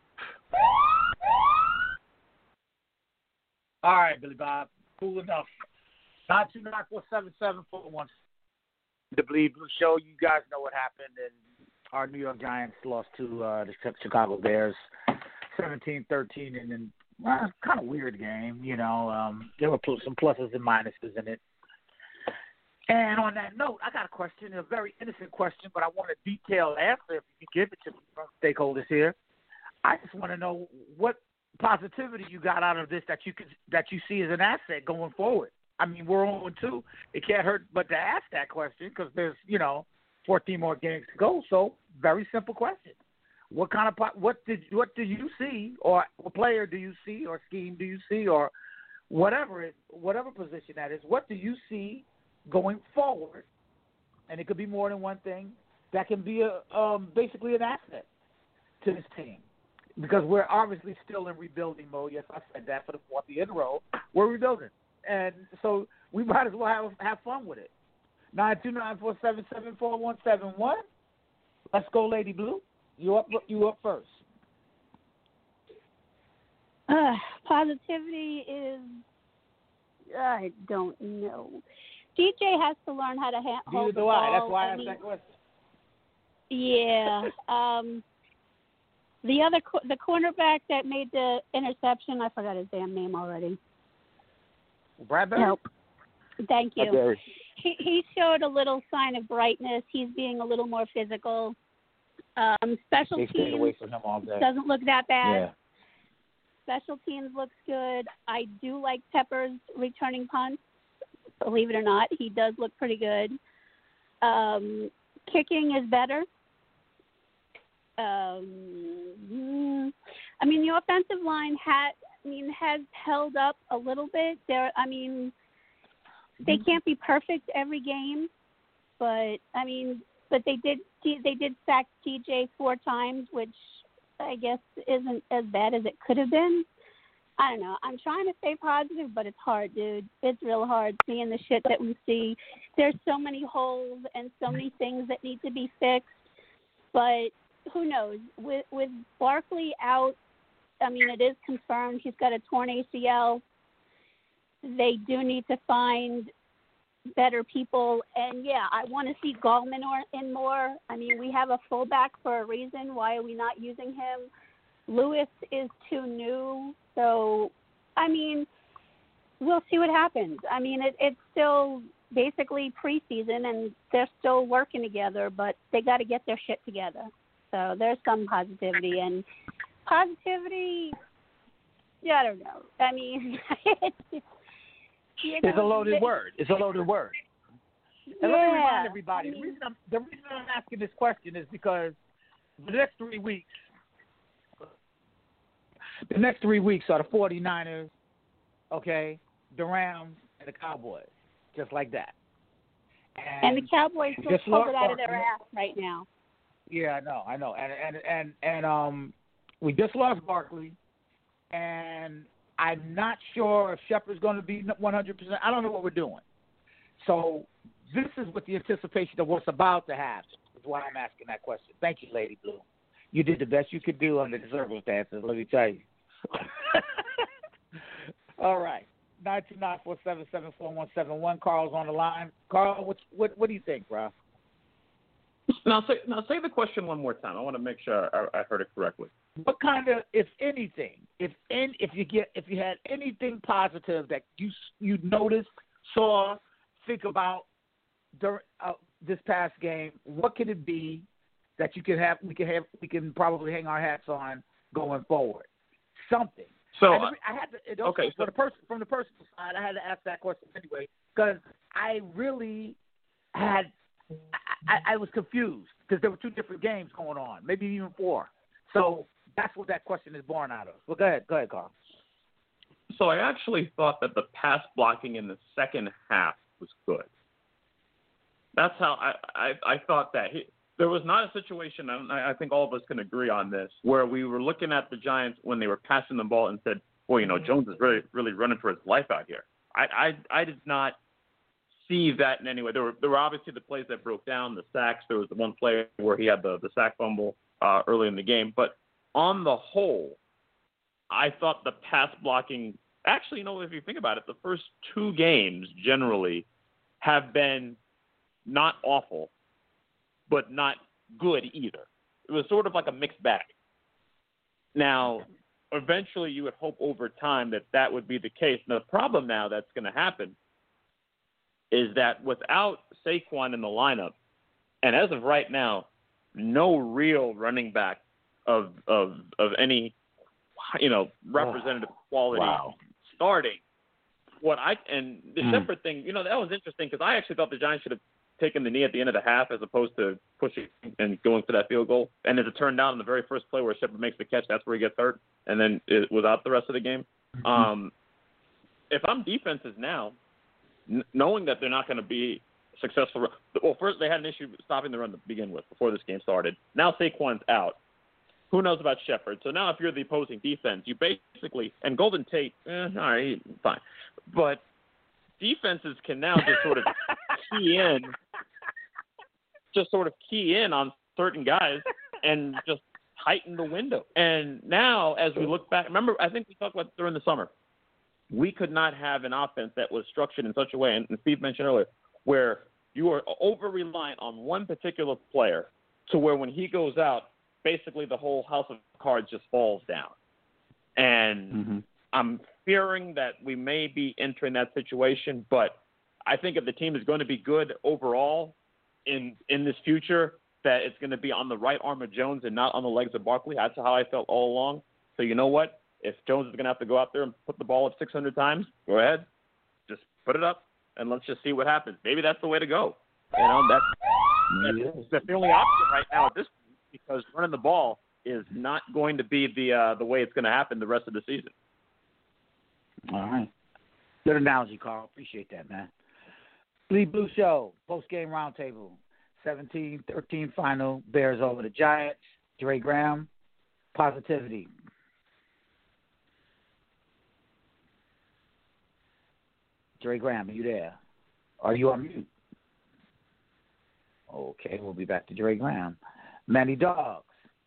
All right, Billy Bob, cool enough. nine two nine four seven seven four one. The Bleed Blue Show, you guys know what happened, and our New York Giants lost to uh, the Chicago Bears, seventeen thirteen, and then well, kind of weird game. You know, um, there were some pluses and minuses in it. And on that note, I got a question, a very innocent question, but I want a detailed answer if you can give it to me from stakeholders here. I just want to know what positivity you got out of this that you could that you see as an asset going forward. I mean, we're on two. It can't hurt but to ask that question because there's, you know, fourteen more games to go. So, very simple question: What kind of what did what do you see, or what player do you see, or scheme do you see, or whatever it, whatever position that is? What do you see going forward? And it could be more than one thing that can be a um, basically an asset to this team because we're obviously still in rebuilding mode. Yes, I said that for the fourth year in a row. We're rebuilding, and so we might as well have have fun with it. Nine two nine four seven seven four one seven one. Let's go, Lady Blue. You up? You up first? Uh, positivity is, I don't know. D J has to learn how to ha- hold the do ball. I. That's why I, I asked mean, that question. Yeah. um, the other, co- the cornerback that made the interception, I forgot his damn name already. Bradbury? Nope. Thank you. Bradbury. He, he showed a little sign of brightness. He's being a little more physical. Um, special They stayed teams away from him all day. doesn't look that bad. Yeah. Special teams looks good. I do like Peppers returning punts. Believe it or not, he does look pretty good. Um, kicking is better. Um, I mean, the offensive line had, I mean, has held up a little bit. There, I mean, they can't be perfect every game, but I mean, but they did they did sack T J four times, which I guess isn't as bad as it could have been. I don't know. I'm trying to stay positive, but it's hard, dude. It's real hard seeing the shit that we see. There's so many holes and so many things that need to be fixed. But who knows? With with Barkley out, I mean, it is confirmed he's got a torn A C L. They do need to find better people. And, yeah, I want to see Gallman or, in more. I mean, we have a fullback for a reason. Why are we not using him? Lewis is too new. So, I mean, we'll see what happens. I mean, it, it's still basically preseason, and they're still working together, but they got to get their shit together. So there's some positivity. And positivity, yeah, I don't know. I mean, it's, you know, it's a loaded it, word. It's a loaded word. And yeah, let me remind everybody, I mean, the, reason I'm, the reason I'm asking this question is because the next three weeks, the next three weeks are the 49ers, okay, the Rams, and the Cowboys, just like that. And, and the Cowboys just pulled it out of their ass right now. Yeah, I know, I know, and and and and um, we just lost Barkley, and I'm not sure if Shepard's going to be one hundred percent. I don't know what we're doing. So this is with the anticipation of what's about to happen. Is why I'm asking that question. Thank you, Lady Blue. You did the best you could do under the circumstances. Let me tell you. All right, nine two nine four seven seven four one seven one. Carl's on the line. Carl, what what what do you think, bro? Now say now say the question one more time. I want to make sure I, I heard it correctly. What kind of, if anything, if in, if you get if you had anything positive that you you noticed, saw, think about during uh, this past game, what could it be that you can have? We can have we can probably hang our hats on going forward. Something. So I, I had to. It also, okay, for so, the person from the personal side, I had to ask that question anyway because I really had. I, I was confused because there were two different games going on, maybe even four. So that's what that question is born out of. Well, go ahead. Go ahead, Carl. So I actually thought that the pass blocking in the second half was good. That's how I, I, I thought that. He, there was not a situation, and I, I think all of us can agree on this, where we were looking at the Giants when they were passing the ball and said, well, you know, Jones is really, really running for his life out here. I, I, I did not see that in any way. There were there were obviously the plays that broke down, the sacks. There was the one play where he had the, the sack fumble uh, early in the game. But on the whole, I thought the pass blocking – actually, you know, if you think about it, the first two games generally have been not awful, but not good either. It was sort of like a mixed bag. Now, eventually you would hope over time that that would be the case. Now, the problem now that's going to happen is that without Saquon in the lineup, and as of right now, no real running back of of of any, you know, representative oh, quality wow. starting. What I and the mm. Shepard thing, you know, that was interesting because I actually thought the Giants should have taken the knee at the end of the half as opposed to pushing and going for that field goal. And as it turned out in the very first play where Shepard makes the catch, that's where he gets hurt, and then it was out the rest of the game. Mm-hmm. Um, if I'm defenses now, n- knowing that they're not going to be successful, well, first they had an issue stopping the run to begin with before this game started. Now Saquon's out. Who knows about Shepard? So now if you're the opposing defense, you basically – and Golden Tate, eh, all right, fine. But defenses can now just sort of key in, just sort of key in on certain guys and just tighten the window. And now as we look back – remember, I think we talked about during the summer, we could not have an offense that was structured in such a way, and Steve mentioned earlier, where you are over-reliant on one particular player to where when he goes out, basically the whole house of cards just falls down. And mm-hmm. I'm fearing that we may be entering that situation, but I think if the team is going to be good overall in in this future, that it's going to be on the right arm of Jones and not on the legs of Barkley. That's how I felt all along. So you know what? If Jones is going to have to go out there and put the ball up six hundred times, go ahead. Just put it up, and let's just see what happens. Maybe that's the way to go. You know, that's, that's, that's the only option right now at this point, because running the ball is not going to be the uh, the way it's going to happen the rest of the season. All right. Good analogy, Carl. Appreciate that, man. Bleed Blue Show, post-game roundtable, seventeen thirteen final, Bears over the Giants. Dre Graham, positivity. Dre Graham, are you there? Are you on mute? Okay, we'll be back to Dre Graham. Manny Dogs.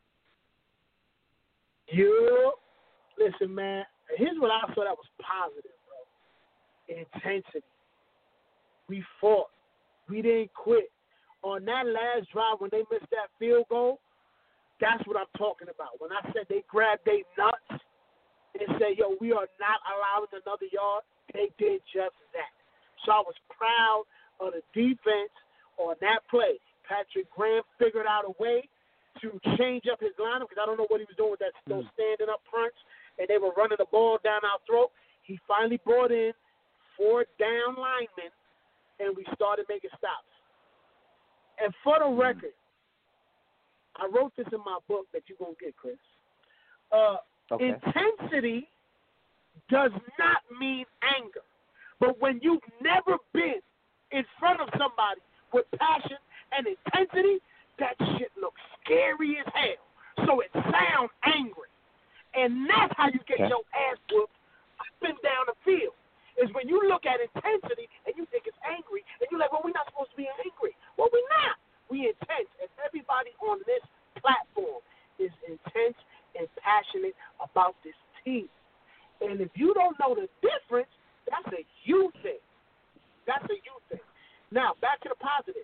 You listen, man. Here's what I saw that was positive, bro. Intensity. We fought. We didn't quit. On that last drive when they missed that field goal, that's what I'm talking about. When I said they grabbed their nuts and said, yo, we are not allowing another yard, they did just that. So I was proud of the defense on that play. Patrick Graham figured out a way to change up his lineup because I don't know what he was doing with that those standing up fronts, and they were running the ball down our throat. He finally brought in four down linemen, and we started making stops. And for the record, I wrote this in my book that you're going to get, Chris. Uh, okay. Intensity does not mean anger. But when you've never been in front of somebody with passion and intensity, that shit looks scary as hell. So it sounds angry. And that's how you get okay. your ass whooped up and down the field. Is when you look at intensity and you think it's angry, and you're like, well, we're not supposed to be angry. Well, we're not. We intense. And everybody on this platform is intense and passionate about this team. And if you don't know the difference, that's a you thing. That's a you thing. Now, back to the positive.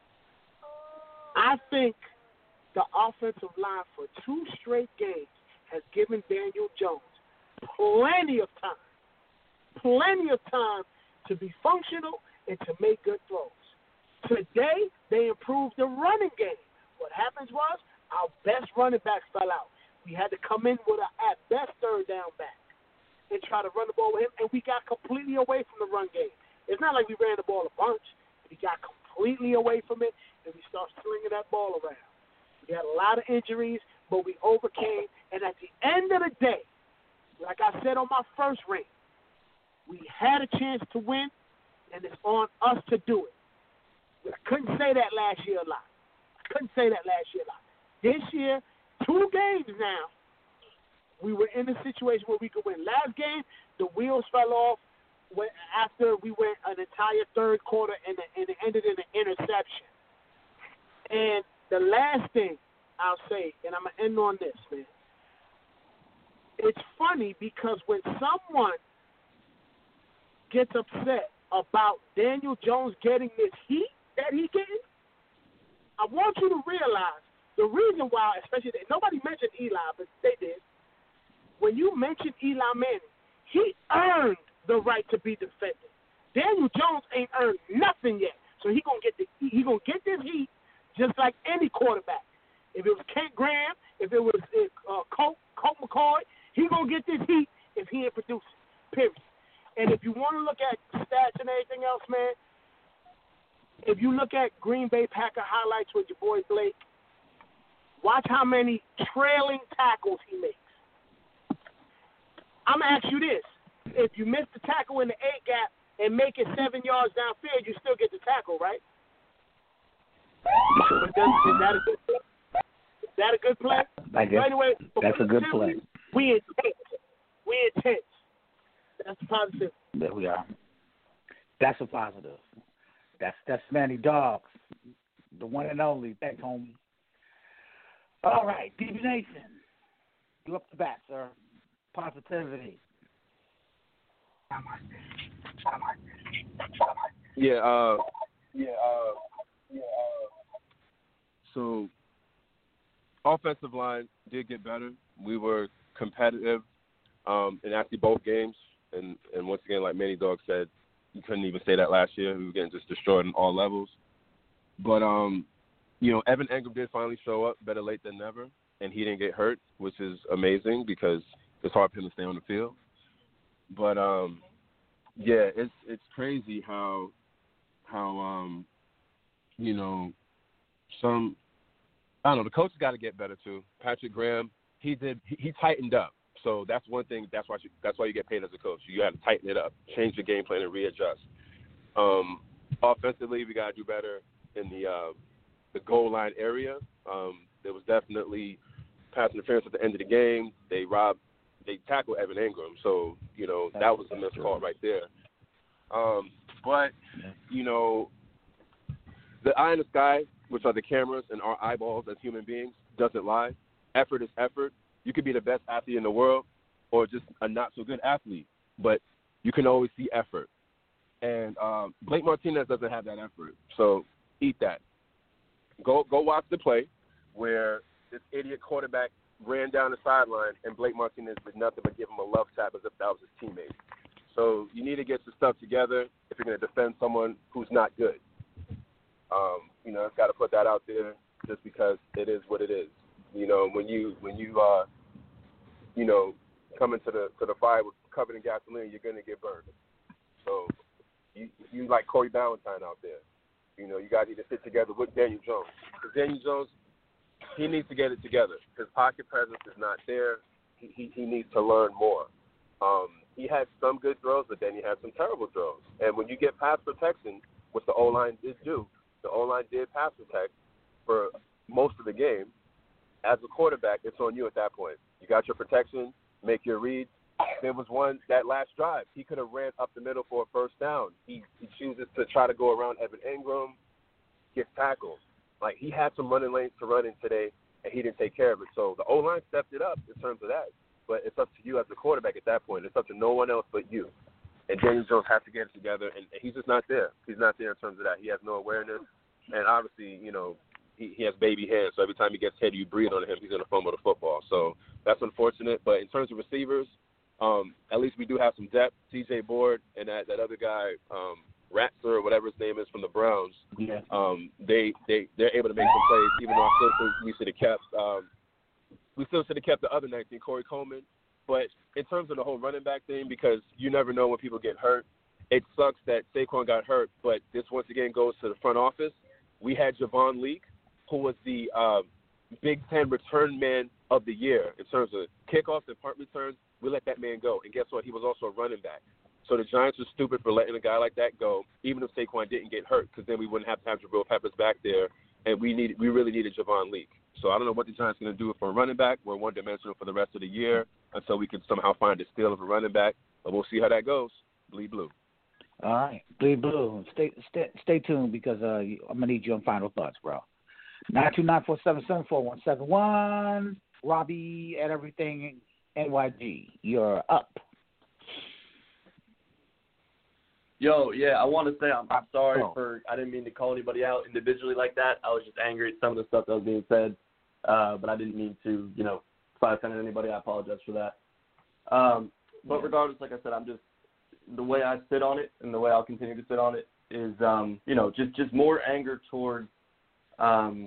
I think the offensive line for two straight games has given Daniel Jones plenty of time, plenty of time to be functional and to make good throws. Today, they improved the running game. What happens was our best running backs fell out. We had to come in with a, at best, third down back and try to run the ball with him, and we got completely away from the run game. It's not like we ran the ball a bunch. We got completely away from it, and we started slinging that ball around. We had a lot of injuries, but we overcame, and at the end of the day, like I said on my first ring, we had a chance to win, and it's on us to do it. I couldn't say that last year a lot. I couldn't say that last year a lot. This year, two games now, we were in a situation where we could win. Last game, the wheels fell off when, after we went an entire third quarter and, the, and it ended in an interception. And the last thing I'll say, and I'm going to end on this, man. It's funny because when someone gets upset about Daniel Jones getting this heat that he's getting, I want you to realize the reason why, especially they, nobody mentioned Eli, but they did. When you mentioned Eli Manning, he earned the right to be defended. Daniel Jones ain't earned nothing yet, so he gonna get the he gonna get this heat just like any quarterback. If it was Kent Graham, if it was uh, Colt, Colt McCoy, he gonna get this heat if he ain't producing. Period. And if you want to look at stats and everything else, man, if you look at Green Bay Packer highlights with your boy Blake, watch how many trailing tackles he makes. I'm going to ask you this. If you miss the tackle in the A gap and make it seven yards downfield, you still get the tackle, right? But does, is, that a good play? Is that a good play? I guess so anyway, that's a good play. We intense. We intense. That's a positive. There we are. That's a positive. That's that's Manny Dogs, the one and only. Thanks, homie. All right, D B Nation, you up to bat, sir. Positivity. Yeah, uh, yeah, uh, yeah. Uh, so, offensive line did get better. We were competitive um, in actually both games, and and once again, like Manny Dog said, you couldn't even say that last year. We were getting just destroyed on all levels. But um, you know, Evan Engram did finally show up, better late than never, and he didn't get hurt, which is amazing because it's hard for him to stay on the field. But um, yeah, it's it's crazy how how um, you know, some I don't know, the coaches got to get better too. Patrick Graham, he did he, he tightened up. So that's one thing. That's why you, that's why you get paid as a coach. You got to tighten it up, change the game plan, and readjust. Um, offensively, we got to do better in the uh, the goal line area. Um, there was definitely pass interference at the end of the game. They robbed, they tackled Evan Engram. So you know that was a missed call right there. Um, but, you know, the eye in the sky, which are the cameras and our eyeballs as human beings, doesn't lie. Effort is effort. You could be the best athlete in the world or just a not-so-good athlete, but you can always see effort. And um, Blake Martinez doesn't have that effort, so eat that. Go go watch the play where this idiot quarterback ran down the sideline and Blake Martinez did nothing but give him a love tap as if that was his teammate. So you need to get your stuff together if you're going to defend someone who's not good. Um, you know, I've got to put that out there just because it is what it is. You know, when you when you uh, you know, come into the to the fire with covered in gasoline, you're going to get burned. So you you like Corey Ballantyne out there. You know, you guys need to sit together with Daniel Jones. Because Daniel Jones, he needs to get it together. His pocket presence is not there. He he, he needs to learn more. Um, he had some good throws, but then he had some terrible throws. And when you get pass protection, which the O-line did do, the O-line did pass protect for most of the game. As a quarterback, it's on you at that point. You got your protection, make your reads. There was one, that last drive, he could have ran up the middle for a first down. He, he chooses to try to go around Evan Ingram, gets tackled. Like, he had some running lanes to run in today, and he didn't take care of it. So the O-line stepped it up in terms of that. But it's up to you as a quarterback at that point. It's up to no one else but you. And Daniel Jones has to get it together, and he's just not there. He's not there in terms of that. He has no awareness. And obviously, you know, he, he has baby hands, so every time he gets hit, you breathe on him, he's going to fumble the football. So that's unfortunate. But in terms of receivers, um, at least we do have some depth. T J Board and that, that other guy, um, Ratzer or whatever his name is from the Browns, yeah. um, they, they, they're able to make some plays, even though I still think we should have kept um, we still should have kept the other nineteen, Corey Coleman. But in terms of the whole running back thing, because you never know when people get hurt, it sucks that Saquon got hurt, but this once again goes to the front office. We had Javon Leak, who was the uh, Big Ten return man of the year in terms of kickoffs and punt returns. We let that man go. And guess what? He was also a running back. So the Giants were stupid for letting a guy like that go, even if Saquon didn't get hurt, because then we wouldn't have to have Jabril Peppers back there, and we needed, we really needed Javon Leak. So I don't know what the Giants are going to do for a running back. We're one-dimensional for the rest of the year until we can somehow find a steal of a running back. But we'll see how that goes. Bleed blue. All right, bleed blue. Stay stay, stay tuned because uh, I'm going to need your final thoughts, bro. nine two nine, four seven seven, four one seven one. Robbie at Everything N Y G. You're up. Yo, yeah, I want to say I'm, I'm sorry oh. for – I didn't mean to call anybody out individually like that. I was just angry at some of the stuff that was being said, uh, but I didn't mean to, you know, if I offended anybody, I apologize for that. Um, but regardless, like I said, I'm just – the way I sit on it and the way I'll continue to sit on it is, um, you know, just, just more anger towards, um,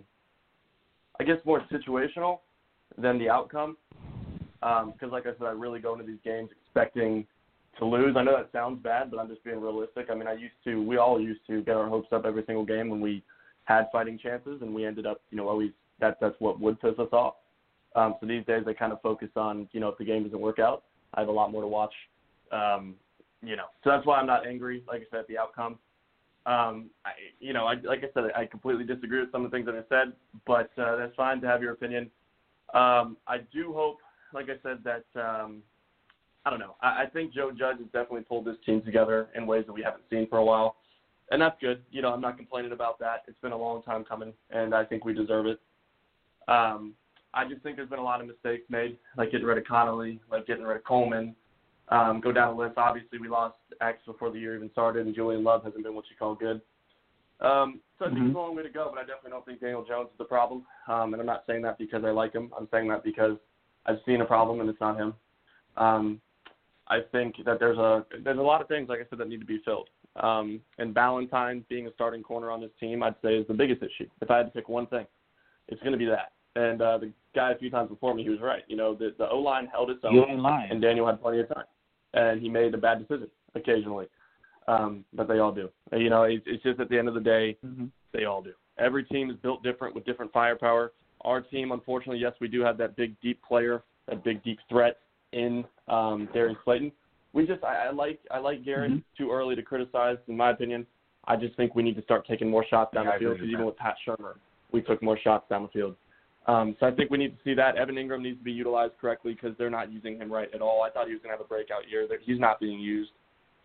I guess, more situational than the outcome. Because, um, like I said, I really go into these games expecting – to lose. I know that sounds bad, but I'm just being realistic. I mean, I used to, we all used to get our hopes up every single game when we had fighting chances, and we ended up, you know, always, that, that's what would piss us off. Um, so these days I kind of focus on, you know, if the game doesn't work out, I have a lot more to watch, um, you know. So that's why I'm not angry, like I said, at the outcome. Um, I, you know, I, like I said, I completely disagree with some of the things that I said, but uh, that's fine to have your opinion. Um, I do hope, like I said, that um, – I don't know. I, I think Joe Judge has definitely pulled this team together in ways that we haven't seen for a while, and that's good. You know, I'm not complaining about that. It's been a long time coming, and I think we deserve it. Um, I just think there's been a lot of mistakes made, like getting rid of Connolly, like getting rid of Coleman. Um, go down the list. Obviously, we lost X before the year even started, and Julian Love hasn't been what you call good. Um, so I think Mm-hmm. it's a long way to go, but I definitely don't think Daniel Jones is the problem. Um, and I'm not saying that because I like him. I'm saying that because I've seen a problem, and it's not him. Um, I think that there's a there's a lot of things, like I said, that need to be filled. Um, and Ballantyne being a starting corner on this team, I'd say, is the biggest issue. If I had to pick one thing, it's going to be that. And uh, the guy a few times before me, he was right. You know, the, the O-line held its own, you ain't lying. and Daniel had plenty of time. And he made a bad decision occasionally, um, but they all do. And, you know, it's, it's just at the end of the day, mm-hmm. they all do. Every team is built different with different firepower. Our team, unfortunately, yes, we do have that big, deep player, that big, deep threat in um, Darius Slayton. We just, I, I like, I like Garrett. Mm-hmm. Too early to criticize, in my opinion. I just think we need to start taking more shots down yeah, the field. Because even with Pat Shermer, we took more shots down the field. Um, so I think we need to see that. Evan Ingram needs to be utilized correctly because they're not using him right at all. I thought he was going to have a breakout year. He's not being used.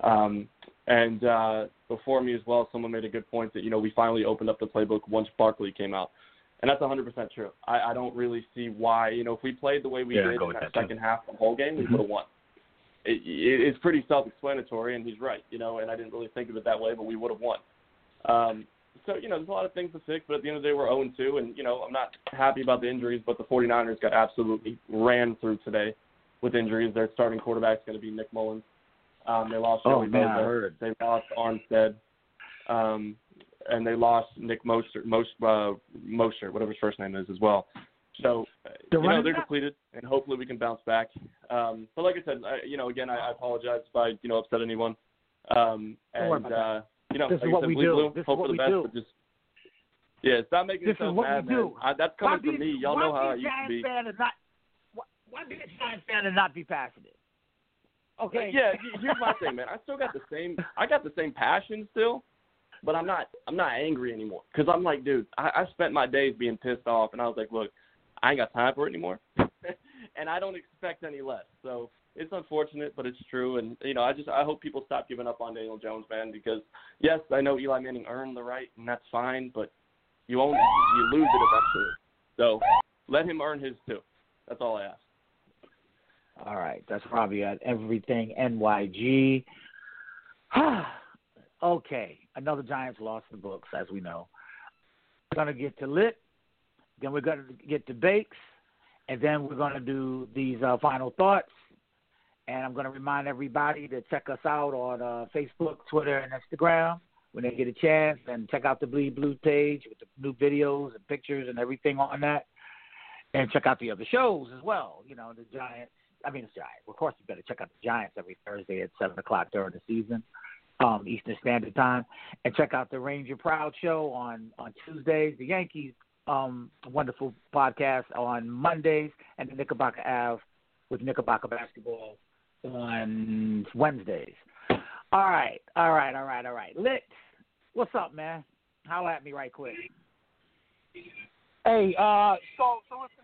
Um, and uh, before me as well, someone made a good point that, you know, we finally opened up the playbook once Barkley came out. And that's one hundred percent true. I, I don't really see why. You know, if we played the way we yeah, did in that, that second too. half of the whole game, we mm-hmm. would have won. It, it, it's pretty self-explanatory, and he's right, you know, and I didn't really think of it that way, but we would have won. Um, so, you know, there's a lot of things to fix, but at the end of the day, we're oh and two, and, you know, I'm not happy about the injuries, but the 49ers got absolutely ran through today with injuries. Their starting quarterback's going to be Nick Mullins. Um, they lost oh, Joey man, Bosa. I heard. They lost Armstead. Um, and they lost Nick Mostert, Most, uh, Mostert, whatever his first name is, as well. So, the you know, they're back. depleted, and hopefully we can bounce back. Um, but like I said, I, you know, again, I, I apologize if I, you know, upset anyone. Um, and, uh, you know, this like is what I said, we bleed do. blue, This hope is what for the we best, do. but just, yeah, stop making this yourself is what mad, we do. man. I, that's coming why from be, me. Y'all know how I used to be. Fan and not, why, why be a Giants fan and not be passionate? Okay. Yeah, here's my thing, man. I still got the same. I got the same passion still, but I'm not. I'm not angry anymore because I'm like, dude, I, I spent my days being pissed off, and I was like, look, I ain't got time for it anymore, and I don't expect any less. So it's unfortunate, but it's true, and you know, I just I hope people stop giving up on Daniel Jones, man, because yes, I know Eli Manning earned the right, and that's fine, but you only you lose it eventually. So let him earn his too. That's all I ask. All right, that's Robbie at Everything N Y G. Okay, another Giants lost the books, as we know. We're going to get to Lit, then we're going to get to Bakes, and then we're going to do these uh, final thoughts. And I'm going to remind everybody to check us out on uh, Facebook, Twitter, and Instagram when they get a chance, and check out the Bleed Blue page with the new videos and pictures and everything on that. And check out the other shows as well, you know, the Giants. I mean, it's Giants. Of course, you better check out the Giants every Thursday at seven o'clock during the season, um, Eastern Standard Time. And check out the Ranger Proud Show on, on Tuesdays, the Yankees um, wonderful podcast on Mondays, and the Knickerbocker Ave with Knickerbocker Basketball on Wednesdays. All right, all right, all right, all right. Lit, what's up, man? Holla at me right quick. Hey, uh, so, so listen.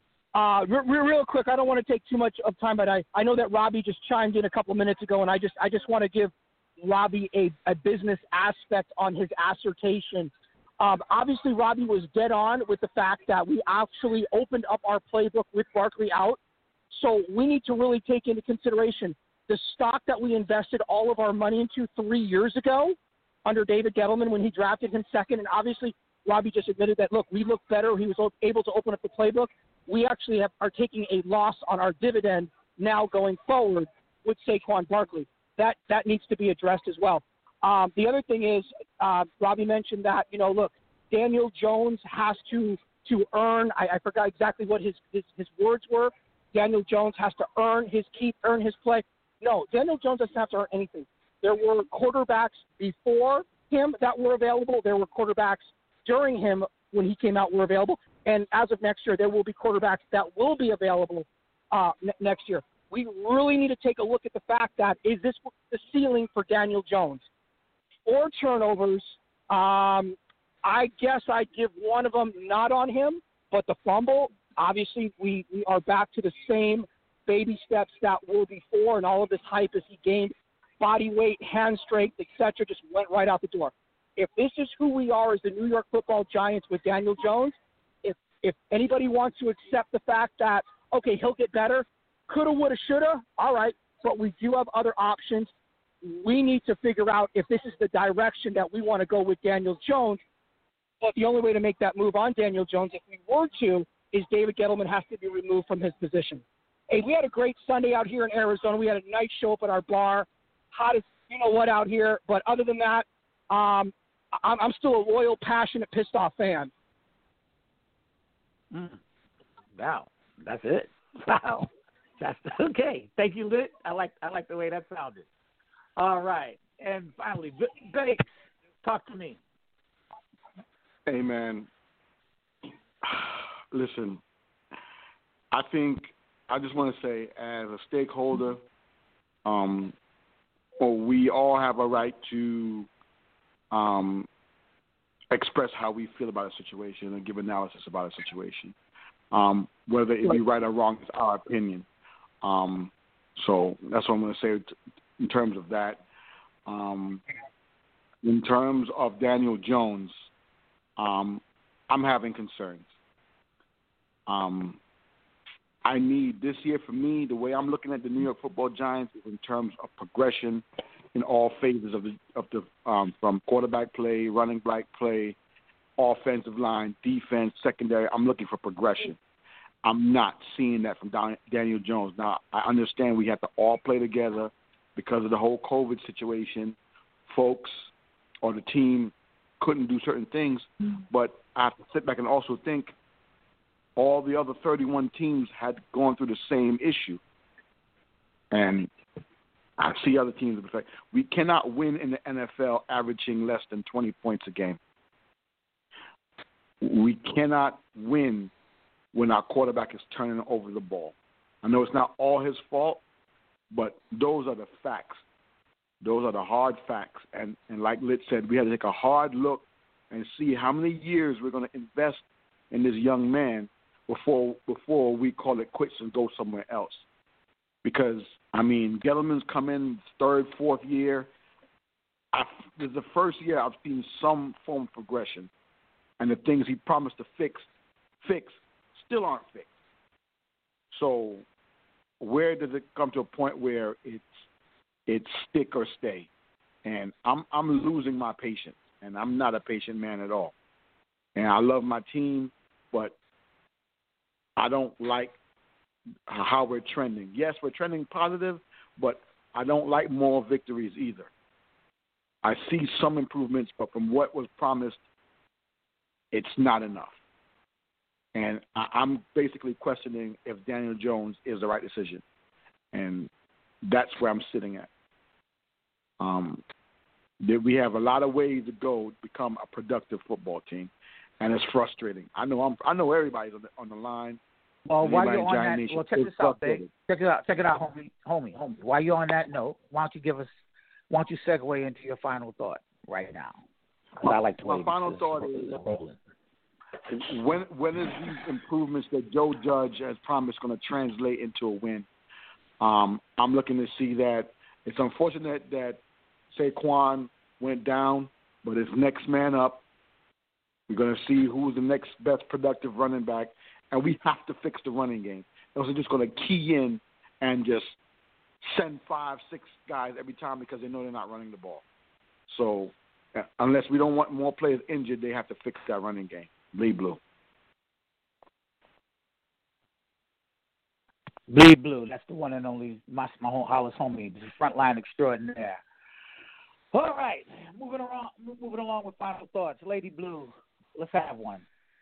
Uh, real, real quick, I don't want to take too much of time, but I, I know that Robbie just chimed in a couple minutes ago, and I just I just want to give Robbie a, a business aspect on his assertion. Um, obviously, Robbie was dead on with the fact that we actually opened up our playbook with Barkley out, so we need to really take into consideration the stock that we invested all of our money into three years ago under David Gettleman when he drafted him second, and obviously Robbie just admitted that, look, we looked better. He was able to open up the playbook. We actually have, are taking a loss on our dividend now going forward with Saquon Barkley. That that needs to be addressed as well. Um, the other thing is, uh, Robbie mentioned that, you know, look, Daniel Jones has to to earn, I, I forgot exactly what his, his, his words were. Daniel Jones has to earn his keep, earn his play. No, Daniel Jones doesn't have to earn anything. There were quarterbacks before him that were available. There were quarterbacks during him when he came out were available. And as of next year, there will be quarterbacks that will be available uh, n- next year. We really need to take a look at the fact that is this the ceiling for Daniel Jones? Four turnovers. Um, I guess I'd give one of them not on him, but the fumble, obviously we, we are back to the same baby steps that were before, and all of this hype as he gained body weight, hand strength, et cetera, just went right out the door. If this is who we are as the New York Football Giants with Daniel Jones, if if anybody wants to accept the fact that, okay, he'll get better, coulda, woulda, shoulda, all right, but we do have other options. We need to figure out if this is the direction that we want to go with Daniel Jones. But the only way to make that move on Daniel Jones, if we were to, is David Gettleman has to be removed from his position. Hey, we had a great Sunday out here in Arizona. We had a nice show up at our bar. Hot as you know what out here. But other than that, um, I'm, I'm still a loyal, passionate, pissed off fan. Mm. Wow, that's it. Wow, that's okay. Thank you, Lit. I like I like the way that sounded. All right, and finally, Bakes, talk to me. Hey, man. Listen, I think I just want to say, as a stakeholder, um, well, we all have a right to um, express how we feel about a situation and give analysis about a situation. Um, whether it be right or wrong is our opinion. Um, so that's what I'm going to say in terms of that. Um, in terms of Daniel Jones, um, I'm having concerns. Um, I need this year for me, the way I'm looking at the New York Football Giants is in terms of progression in all phases of the of the um, from quarterback play, running back play, offensive line, defense, secondary. I'm looking for progression. I'm not seeing that from Don, Daniel Jones. Now, I understand we have to all play together because of the whole COVID situation. Folks or the team couldn't do certain things, but I have to sit back and also think all the other thirty-one teams had gone through the same issue. And I see other teams. We cannot win in the N F L averaging less than twenty points a game. We cannot win when our quarterback is turning over the ball. I know it's not all his fault, but those are the facts. Those are the hard facts. And, and like Lit said, we had to take a hard look and see how many years we're going to invest in this young man before before we call it quits and go somewhere else. Because, I mean, Gettleman's come in third, fourth year. I, this is the first year I've seen some form of progression. And the things he promised to fix, fix, still aren't fixed. So where does it come to a point where it's it's stick or stay? And I'm I'm losing my patience, and I'm not a patient man at all. And I love my team, but I don't like how we're trending. Yes, we're trending positive, but I don't like more victories either. I see some improvements, but from what was promised, it's not enough. And I, I'm basically questioning if Daniel Jones is the right decision. And that's where I'm sitting at. Um, that we have a lot of ways to go to become a productive football team, and it's frustrating. I know I'm, I know everybody's on the, on the line. Well, while you're on Giant that, Nation well, check is this out, Big. frustrated. Check it out, check it out, homie, homie, homie. While you're on that note, why don't you give us, why don't you segue into your final thought right now? 'Cause I like to My final thought is, when when is these improvements that Joe Judge has promised going to translate into a win? Um, I'm looking to see that. It's unfortunate that Saquon went down, but it's next man up. We're going to see who's the next best productive running back, and we have to fix the running game. Those are just going to key in and just send five, six guys every time because they know they're not running the ball. So uh, unless we don't want more players injured, they have to fix that running game. Bleed blue. Bleed Blue, that's the one and only my, my home, Hollis homie, the frontline extraordinaire. All right, moving along, moving along with final thoughts. Lady Blue, let's have one.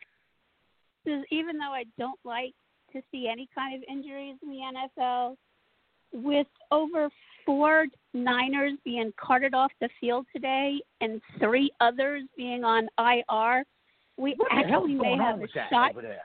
Even though I don't like to see any kind of injuries in the N F L, with over four Niners being carted off the field today and three others being on I R, we what the hell actually is may going have on a with that shot. over there?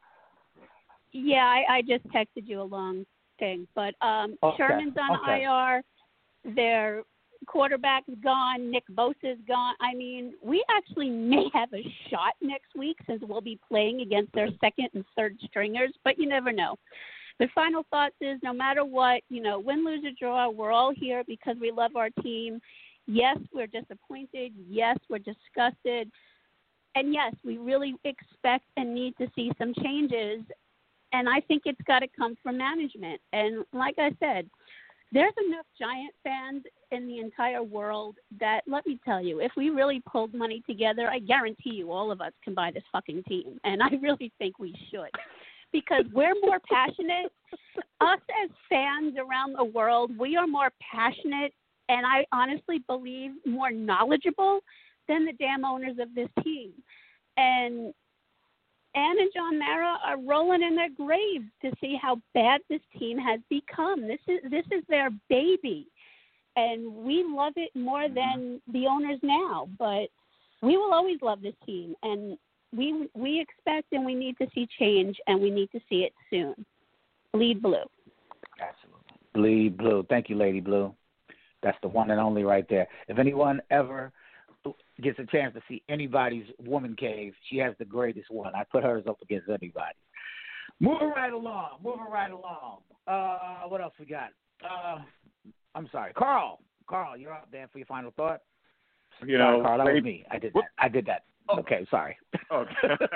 Yeah, I, I just texted you a long thing. But um, Okay, Sherman's on okay. I R. Their quarterback's gone. Nick Bosa's gone. I mean, we actually may have a shot next week since we'll be playing against their second and third stringers, but you never know. The final thoughts is no matter what, you know, win, lose, or draw, we're all here because we love our team. Yes, we're disappointed. Yes, we're disgusted. And yes, we really expect and need to see some changes. And I think it's got to come from management. And like I said, there's enough Giant fans in the entire world that, let me tell you, if we really pulled money together, I guarantee you all of us can buy this fucking team. And I really think we should. Because we're more passionate. Us as fans around the world, we are more passionate and I honestly believe more knowledgeable than the damn owners of this team. And Ann and John Mara are rolling in their graves to see how bad this team has become. This is this is their baby, and we love it more than the owners now. But we will always love this team, and we we expect and we need to see change, and we need to see it soon. Bleed Blue. Absolutely. Bleed Blue. Thank you, Lady Blue. That's the one and only right there. If anyone ever gets a chance to see anybody's woman cave, she has the greatest one. I put hers up against anybody. Moving right along. Moving right along. Uh, what else we got? Uh, I'm sorry. Carl, Carl, you're up, Dan, for your final thought. You sorry, know, Carl, that they, was me. I did that. I did that. Okay, sorry. Okay.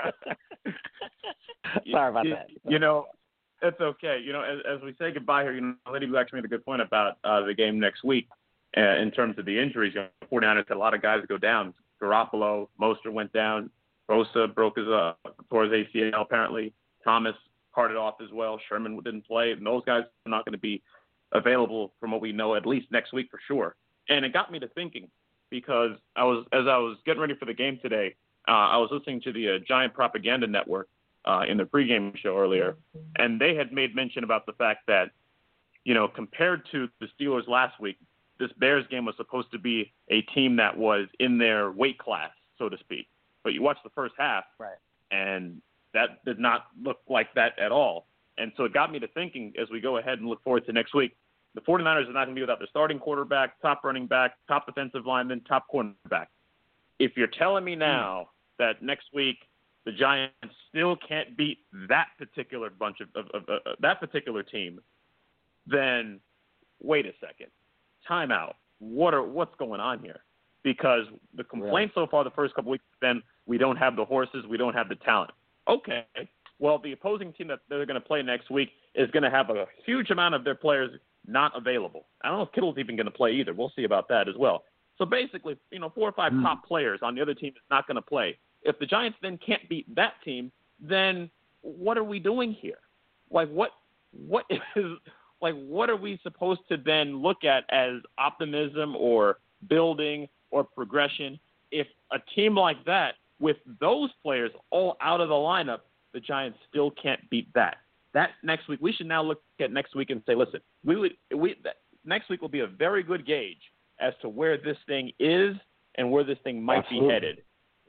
sorry about you, that. You know, it's okay. You know, as, as we say goodbye here, you know, Lady Blue actually made a good point about uh, the game next week uh, in terms of the injuries. You know, the 49ers had a lot of guys go down. Garoppolo, Mostert went down. Bosa broke his, uh, tore his A C L apparently. Thomas carted off as well. Sherman didn't play. And those guys are not going to be available from what we know at least next week for sure. And it got me to thinking because I was, as I was getting ready for the game today, uh, I was listening to the uh, Giant Propaganda Network uh, in the pregame show earlier, and they had made mention about the fact that, you know, compared to the Steelers last week, this Bears game was supposed to be a team that was in their weight class, so to speak. But you watch the first half, right, and that did not look like that at all. And so it got me to thinking as we go ahead and look forward to next week, the 49ers are not going to be without their starting quarterback, top running back, top defensive lineman, top cornerback. If you're telling me now mm. that next week the Giants still can't beat that particular bunch of, of, of, of uh, that particular team, then wait a second. Time out. What are what's going on here? Because the complaint yeah. so far the first couple weeks has been we don't have the horses, we don't have the talent. Okay. Well, the opposing team that they're going to play next week is going to have a huge amount of their players not available. I don't know if Kittle's even going to play either. We'll see about that as well. So basically, you know, four or five mm. top players on the other team is not going to play. If the Giants then can't beat that team, then what are we doing here? Like what what is like what are we supposed to then look at as optimism or building or progression if a team like that with those players all out of the lineup, the Giants still can't beat that? That next week, we should now look at next week and say, listen, we would we that, next week will be a very good gauge as to where this thing is and where this thing might Absolutely. be headed.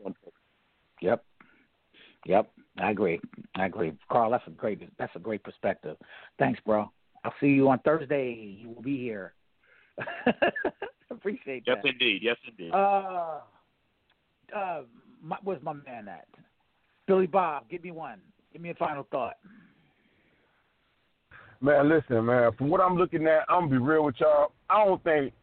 Yep, yep, I agree. I agree, Carl. That's a great that's a great perspective. Thanks, bro. I'll see you on Thursday. You will be here. Appreciate that. Yes, indeed. Yes, indeed. Uh, uh, my, where's my man at? Billy Bob, give me one. Give me a final thought. Man, listen, man, from what I'm looking at, I'm going to be real with y'all. I don't think,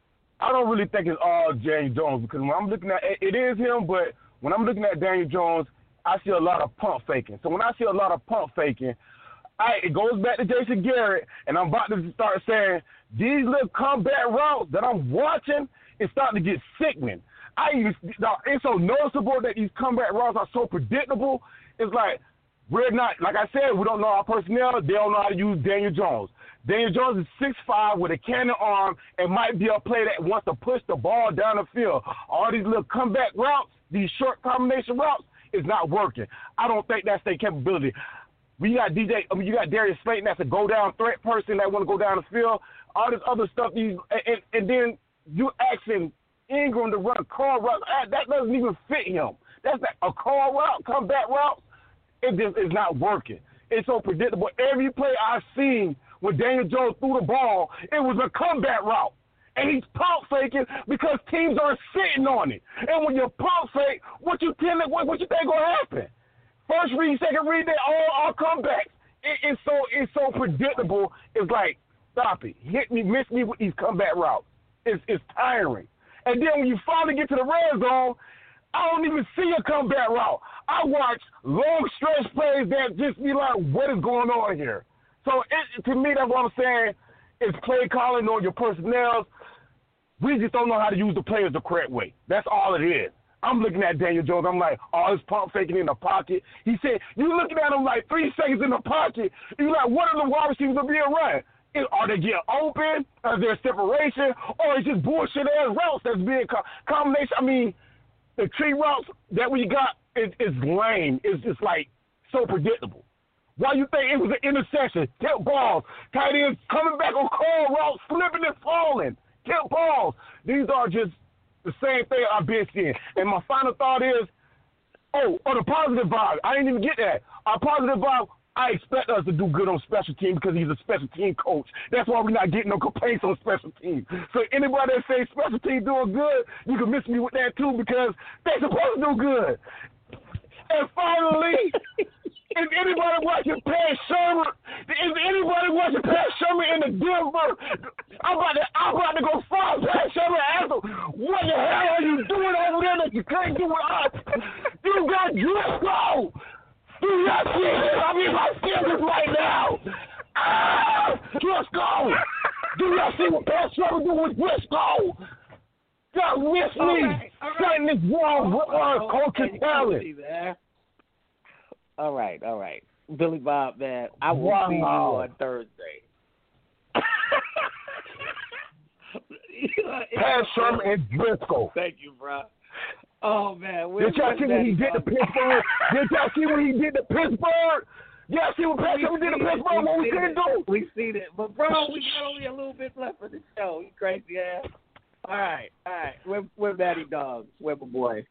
I don't really think it's all Daniel Jones because when I'm looking at, it, it is him, but when I'm looking at Daniel Jones, I see a lot of pump faking. So when I see a lot of pump faking, I, it goes back to Jason Garrett, and I'm about to start saying these little combat routes that I'm watching is starting to get sickening. I It's so noticeable that these combat routes are so predictable. It's like, we're not, like I said, we don't know our personnel. They don't know how to use Daniel Jones. Daniel Jones is six five with a cannon arm and might be a player that wants to push the ball down the field. All these little comeback routes, these short combination routes, is not working. I don't think that's their capability. We got D J, I mean, you got Darius Slayton that's a go-down threat person that want to go down the field. All this other stuff, these, and, and then you asking Ingram to run a car route. That doesn't even fit him. That's not, a car route, comeback route. It just is not working. It's so predictable. Every play I've seen when Daniel Jones threw the ball, it was a comeback route. And he's pump faking because teams are sitting on it. And when you pump fake, what you tend to, what, what you think gonna happen? First read, second read, they all are comebacks. It, it's so it's so predictable. It's like, stop it. Hit me, miss me with these comeback routes. It's it's tiring. And then when you finally get to the red zone, I don't even see a comeback route. I watch long stretch plays that just be like, what is going on here? So it, to me, that's what I'm saying. It's play calling on your personnel. We just don't know how to use the players the correct way. That's all it is. I'm looking at Daniel Jones. I'm like, oh, he's pump faking in the pocket. He said, you looking at him like three seconds in the pocket. You like, what are the wide receivers being run? Are they getting open? Is there separation? Or is just bullshit ass routes that's being co- combination? I mean, the tree routes that we got is, is lame. It's just like so predictable. Why you think it was an interception? Tip balls. Tight ends coming back on call routes, slipping and falling. Tip balls. These are just the same thing I've been seeing. And my final thought is, oh, on the positive vibe, I didn't even get that. Our positive vibe, I expect us to do good on special teams because he's a special team coach. That's why we're not getting no complaints on special teams. So anybody that says special team doing good, you can miss me with that too because they're supposed to do good. And finally, Is anybody watching Pat Shermer? Is anybody watching Pat Shermer in the Denver? I'm about to, I'm about to go find Pat Shermer and ask him, what the hell are you doing over there that you can't do with us? You got Driscoll. Do y'all see this? I'm in my feelings right now. Ah, Driscoll. Do y'all see what Pat Shermer do with Driscoll? God miss me. Right, Something is wrong with our culture talent. All right, all right. Billy Bob, man, I will Wow. see you on Thursday. Pat Shermer and Driscoll. Thank you, bro. Oh, man. Did y'all see what he did to Pittsburgh? Did y'all see what he did to Pittsburgh? Y'all see what Pat Shermer did to Pittsburgh? What we couldn't do? We seen it. But, bro, we got only a little bit left of the show. You crazy ass. All right, all right. Where, where Matty Dogs? Where my boy?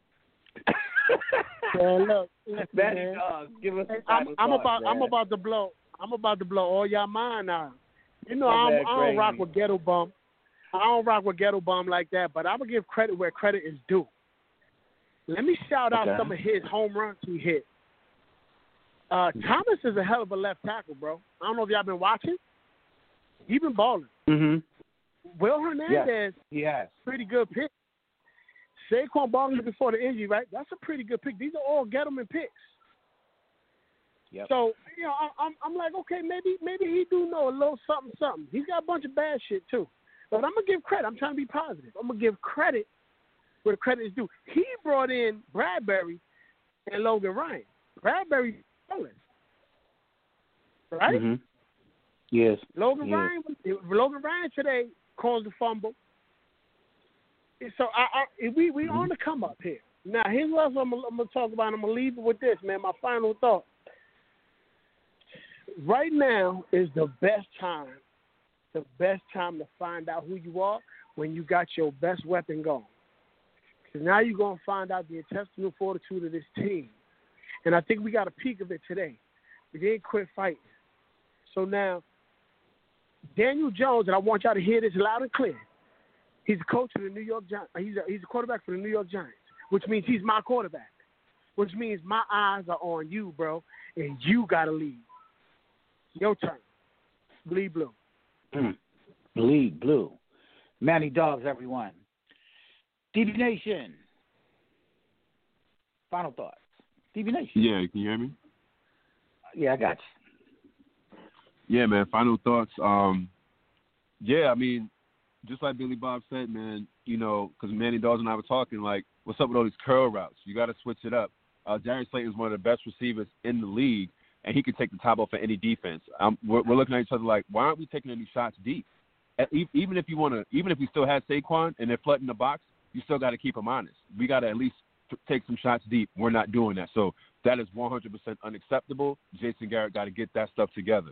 Man, look, listen, Matty man. Dogs, give us. I'm, I'm thoughts, about, man. I'm about to blow, I'm about to blow all y'all mind now. You know, My I'm, bad, I don't Crazy. rock with ghetto bum. I don't rock with ghetto bum like that. But I'm gonna give credit where credit is due. Let me shout out Okay. some of his home runs he hit. Uh, Thomas is a hell of a left tackle, bro. I don't know if y'all been watching. He been balling. Mm-hmm. Will Hernandez, Yes. pretty good pick. Saquon Barkley before the injury, right? That's a pretty good pick. These are all Gettleman picks. Yep. So, you know, I, I'm I'm like, okay, maybe maybe he do know a little something something. He's got a bunch of bad shit too. But I'm gonna give credit. I'm trying to be positive. I'm gonna give credit where the credit is due. He brought in Bradbury and Logan Ryan. Bradbury balling. Right? Mm-hmm. Yes. Logan yes. Ryan Logan Ryan today caused a fumble. And so I, I we we Mm-hmm. on the come up here. Now here's what else I'm, I'm gonna talk about. I'm gonna leave it with this, man. My final thought. Right now is the best time, the best time to find out who you are when you got your best weapon going. Because now you're gonna find out the intestinal fortitude of this team, and I think we got a peek of it today. We didn't quit fighting. So now, Daniel Jones, and I want y'all to hear this loud and clear. He's a coach for the New York Giants. He's a, he's a quarterback for the New York Giants, which means he's my quarterback, which means my eyes are on you, bro, and you got to lead. Your turn. Bleed blue. Mm. Bleed blue. Matty Dogs, everyone. D B Nation. Final thoughts. D B Nation. Yeah, can you hear me? Yeah, I got you. Yeah, man. Final thoughts. Um, yeah, I mean, just like Billy Bob said, man, you know, because Manny Dawes and I were talking, like, what's up with all these curl routes? You got to switch it up. Uh, Darius Slayton is one of the best receivers in the league, and he can take the top off of any defense. Um, we're, we're looking at each other like, why aren't we taking any shots deep? At, even if you want to, even if we still had Saquon and they're flooding the box, you still got to keep them honest. We got to at least t- take some shots deep. We're not doing that. So that is one hundred percent unacceptable. Jason Garrett got to get that stuff together.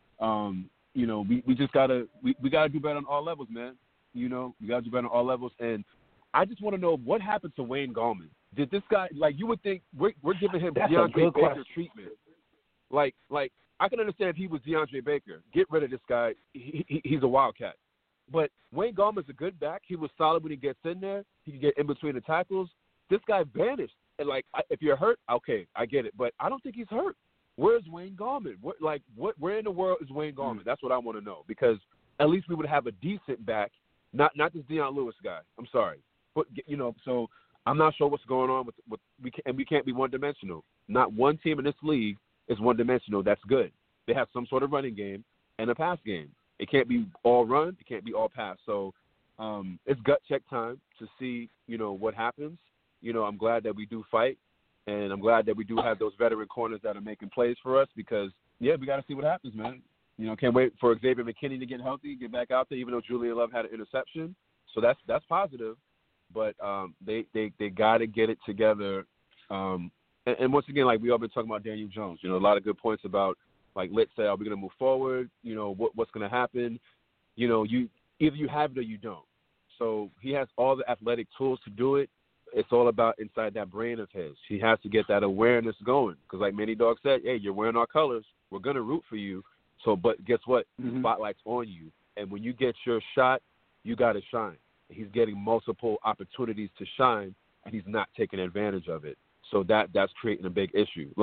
Um, you know, we, we just got to we, we got to do better on all levels, man. You know, we got to do better on all levels. And I just want to know what happened to Wayne Gallman. Did this guy, like, you would think we're, we're giving him That's a DeAndre good Baker question. treatment. Like, like I can understand if he was DeAndre Baker. Get rid of this guy. He, he, he's a wildcat. But Wayne Gallman's a good back. He was solid when he gets in there. He can get in between the tackles. This guy vanished. And, like, if you're hurt, okay, I get it. But I don't think he's hurt. Where's Wayne Gallman? What, like, what? Where in the world is Wayne Gallman? That's what I want to know. Because at least we would have a decent back, not not this Deion Lewis guy. I'm sorry. But, you know, so I'm not sure what's going on with, with we can, and we can't be one-dimensional. Not one team in this league is one-dimensional. That's good. They have some sort of running game and a pass game. It can't be all run. It can't be all pass. So um, it's gut check time to see, you know, what happens. You know, I'm glad that we do fight, and I'm glad that we do have those veteran corners that are making plays for us because, yeah, we got to see what happens, man. You know, can't wait for Xavier McKinney to get healthy, get back out there, even though Julian Love had an interception. So that's that's positive. But um, they, they, they got to get it together. Um, and, and once again, like we all been talking about Daniel Jones, you know, a lot of good points about, like, let's say, are we going to move forward? You know, what, what's going to happen? You know, you either you have it or you don't. So he has all the athletic tools to do it. It's all about inside that brain of his. He has to get that awareness going because, like Manny Dog said, hey, you're wearing our colors. We're going to root for you. So, but guess what? Mm-hmm. The spotlight's on you. And when you get your shot, you got to shine. He's getting multiple opportunities to shine, and he's not taking advantage of it. So that that's creating a big issue. Like,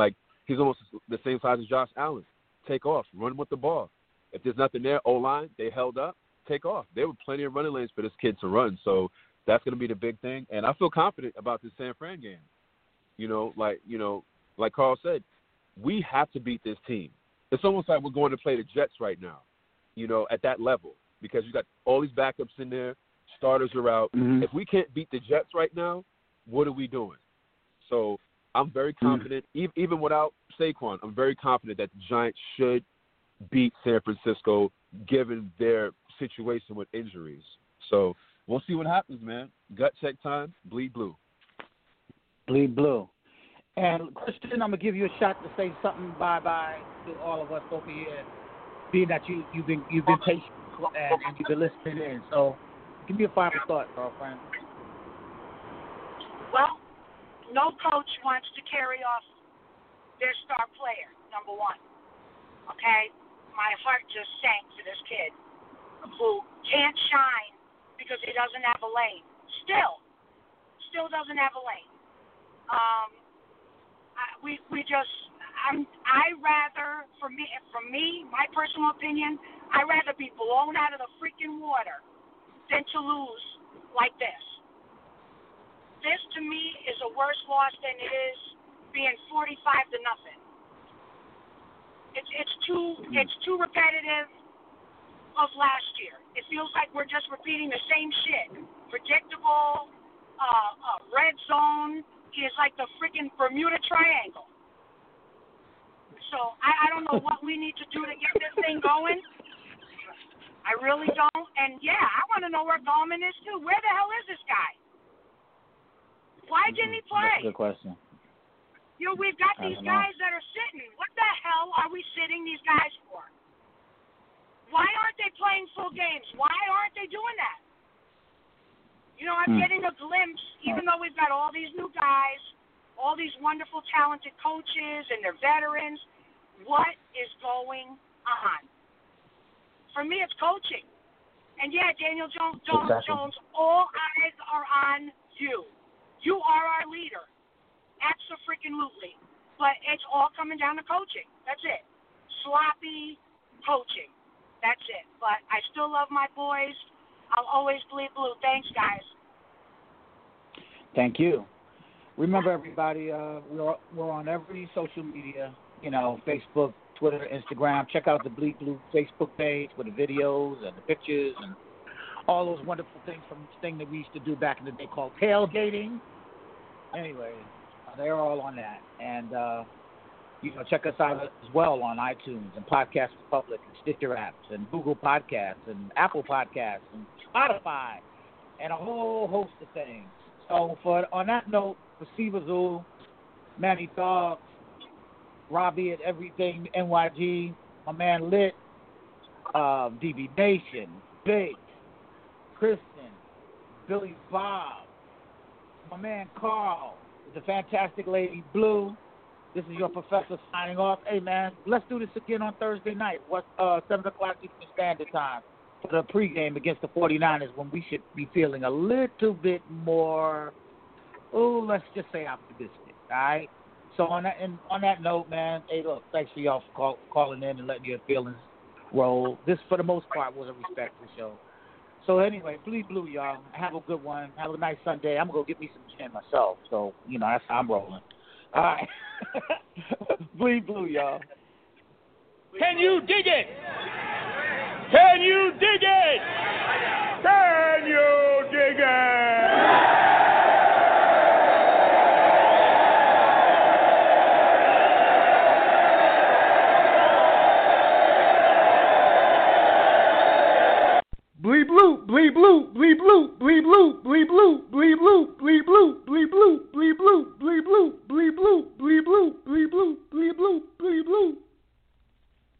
He's almost the same size as Josh Allen. Take off. Run with the ball. If there's nothing there, O-line, they held up. Take off. There were plenty of running lanes for this kid to run. So that's going to be the big thing. And I feel confident about this San Fran game. You know, like, you know, like Carl said, we have to beat this team. It's almost like we're going to play the Jets right now, you know, at that level, because you got all these backups in there. Starters are out. Mm-hmm. If we can't beat the Jets right now, what are we doing? So I'm very confident, mm-hmm. e- even without Saquon, I'm very confident that the Giants should beat San Francisco given their situation with injuries. So we'll see what happens, man. Gut check time, bleed blue. Bleed blue. And, Christian, I'm going to give you a shot to say something bye-bye to all of us over here, being that you, you've been you've been patient and, and you've been listening in. So give me a final thought, girlfriend. Well, no coach wants to carry off their star player, number one. Okay? My heart just sank for this kid who can't shine because he doesn't have a lane. Still. Still doesn't have a lane. Um, I, we we just I'm I rather for me for me my personal opinion I rather be blown out of the freaking water than to lose like this. This to me is a worse loss than it is being forty-five to nothing. It's it's too it's too repetitive of last year. It feels like we're just repeating the same shit. Predictable, uh, uh, red zone. Is like the freaking Bermuda Triangle. So I, I don't know what we need to do to get this thing going. I really don't. And yeah, I want to know where Gallman is too. Where the hell is this guy? Why didn't he play? That's a good question. You know, we've got these guys that are sitting. What the hell are we sitting these guys for? Why aren't they playing full games? Why aren't they doing that? You know, I'm hmm. getting a glimpse, even though we've got all these new guys, all these wonderful, talented coaches, and they're veterans. What is going on? For me, it's coaching. And, yeah, Daniel Jones, Jones, exactly. Jones, all eyes are on you. You are our leader. Abso-freaking-lutely. But it's all coming down to coaching. That's it. Sloppy coaching. That's it. But I still love my boys. I'll always bleed blue. Thanks, guys. Thank you. Remember, everybody, uh, we're we're on every social media, you know, Facebook, Twitter, Instagram. Check out the Bleed Blue Facebook page with the videos and the pictures and all those wonderful things from this thing that we used to do back in the day called tailgating. Anyway, uh, they're all on that. And, uh, you know, check us out as well on iTunes and Podcast Republic and Stitcher apps and Google Podcasts and Apple Podcasts and Spotify and a whole host of things. So for on that note, for Steve Azul, Manny Dog, Robbie at Everything N Y G, my man Lit, uh, D B Nation, Big, Kristen, Billy Bob, my man Carl, the fantastic lady Blue. This is your professor signing off. Hey, man, let's do this again on Thursday night. What, uh, seven o'clock Eastern Standard Time for the pregame against the forty-niners when we should be feeling a little bit more, oh, let's just say optimistic, all right? So on that, and on that note, man, hey, look, thanks for y'all for call, calling in and letting your feelings roll. This, for the most part, was a respectful show. So anyway, Bleed Blue, y'all. Have a good one. Have a nice Sunday. I'm going to go get me some gin myself. So, you know, that's how I'm rolling. All right. Bleed Blue, y'all. Can you dig it? Can you dig it? Can you dig it? Bleed blue, bleed blue, bleed blue, bleed blue, bleed blue, bleed blue, bleed blue, bleed blue, bleed blue, bleed blue, bleed blue, bleed blue, bleed blue, bleed blue, bleed blue.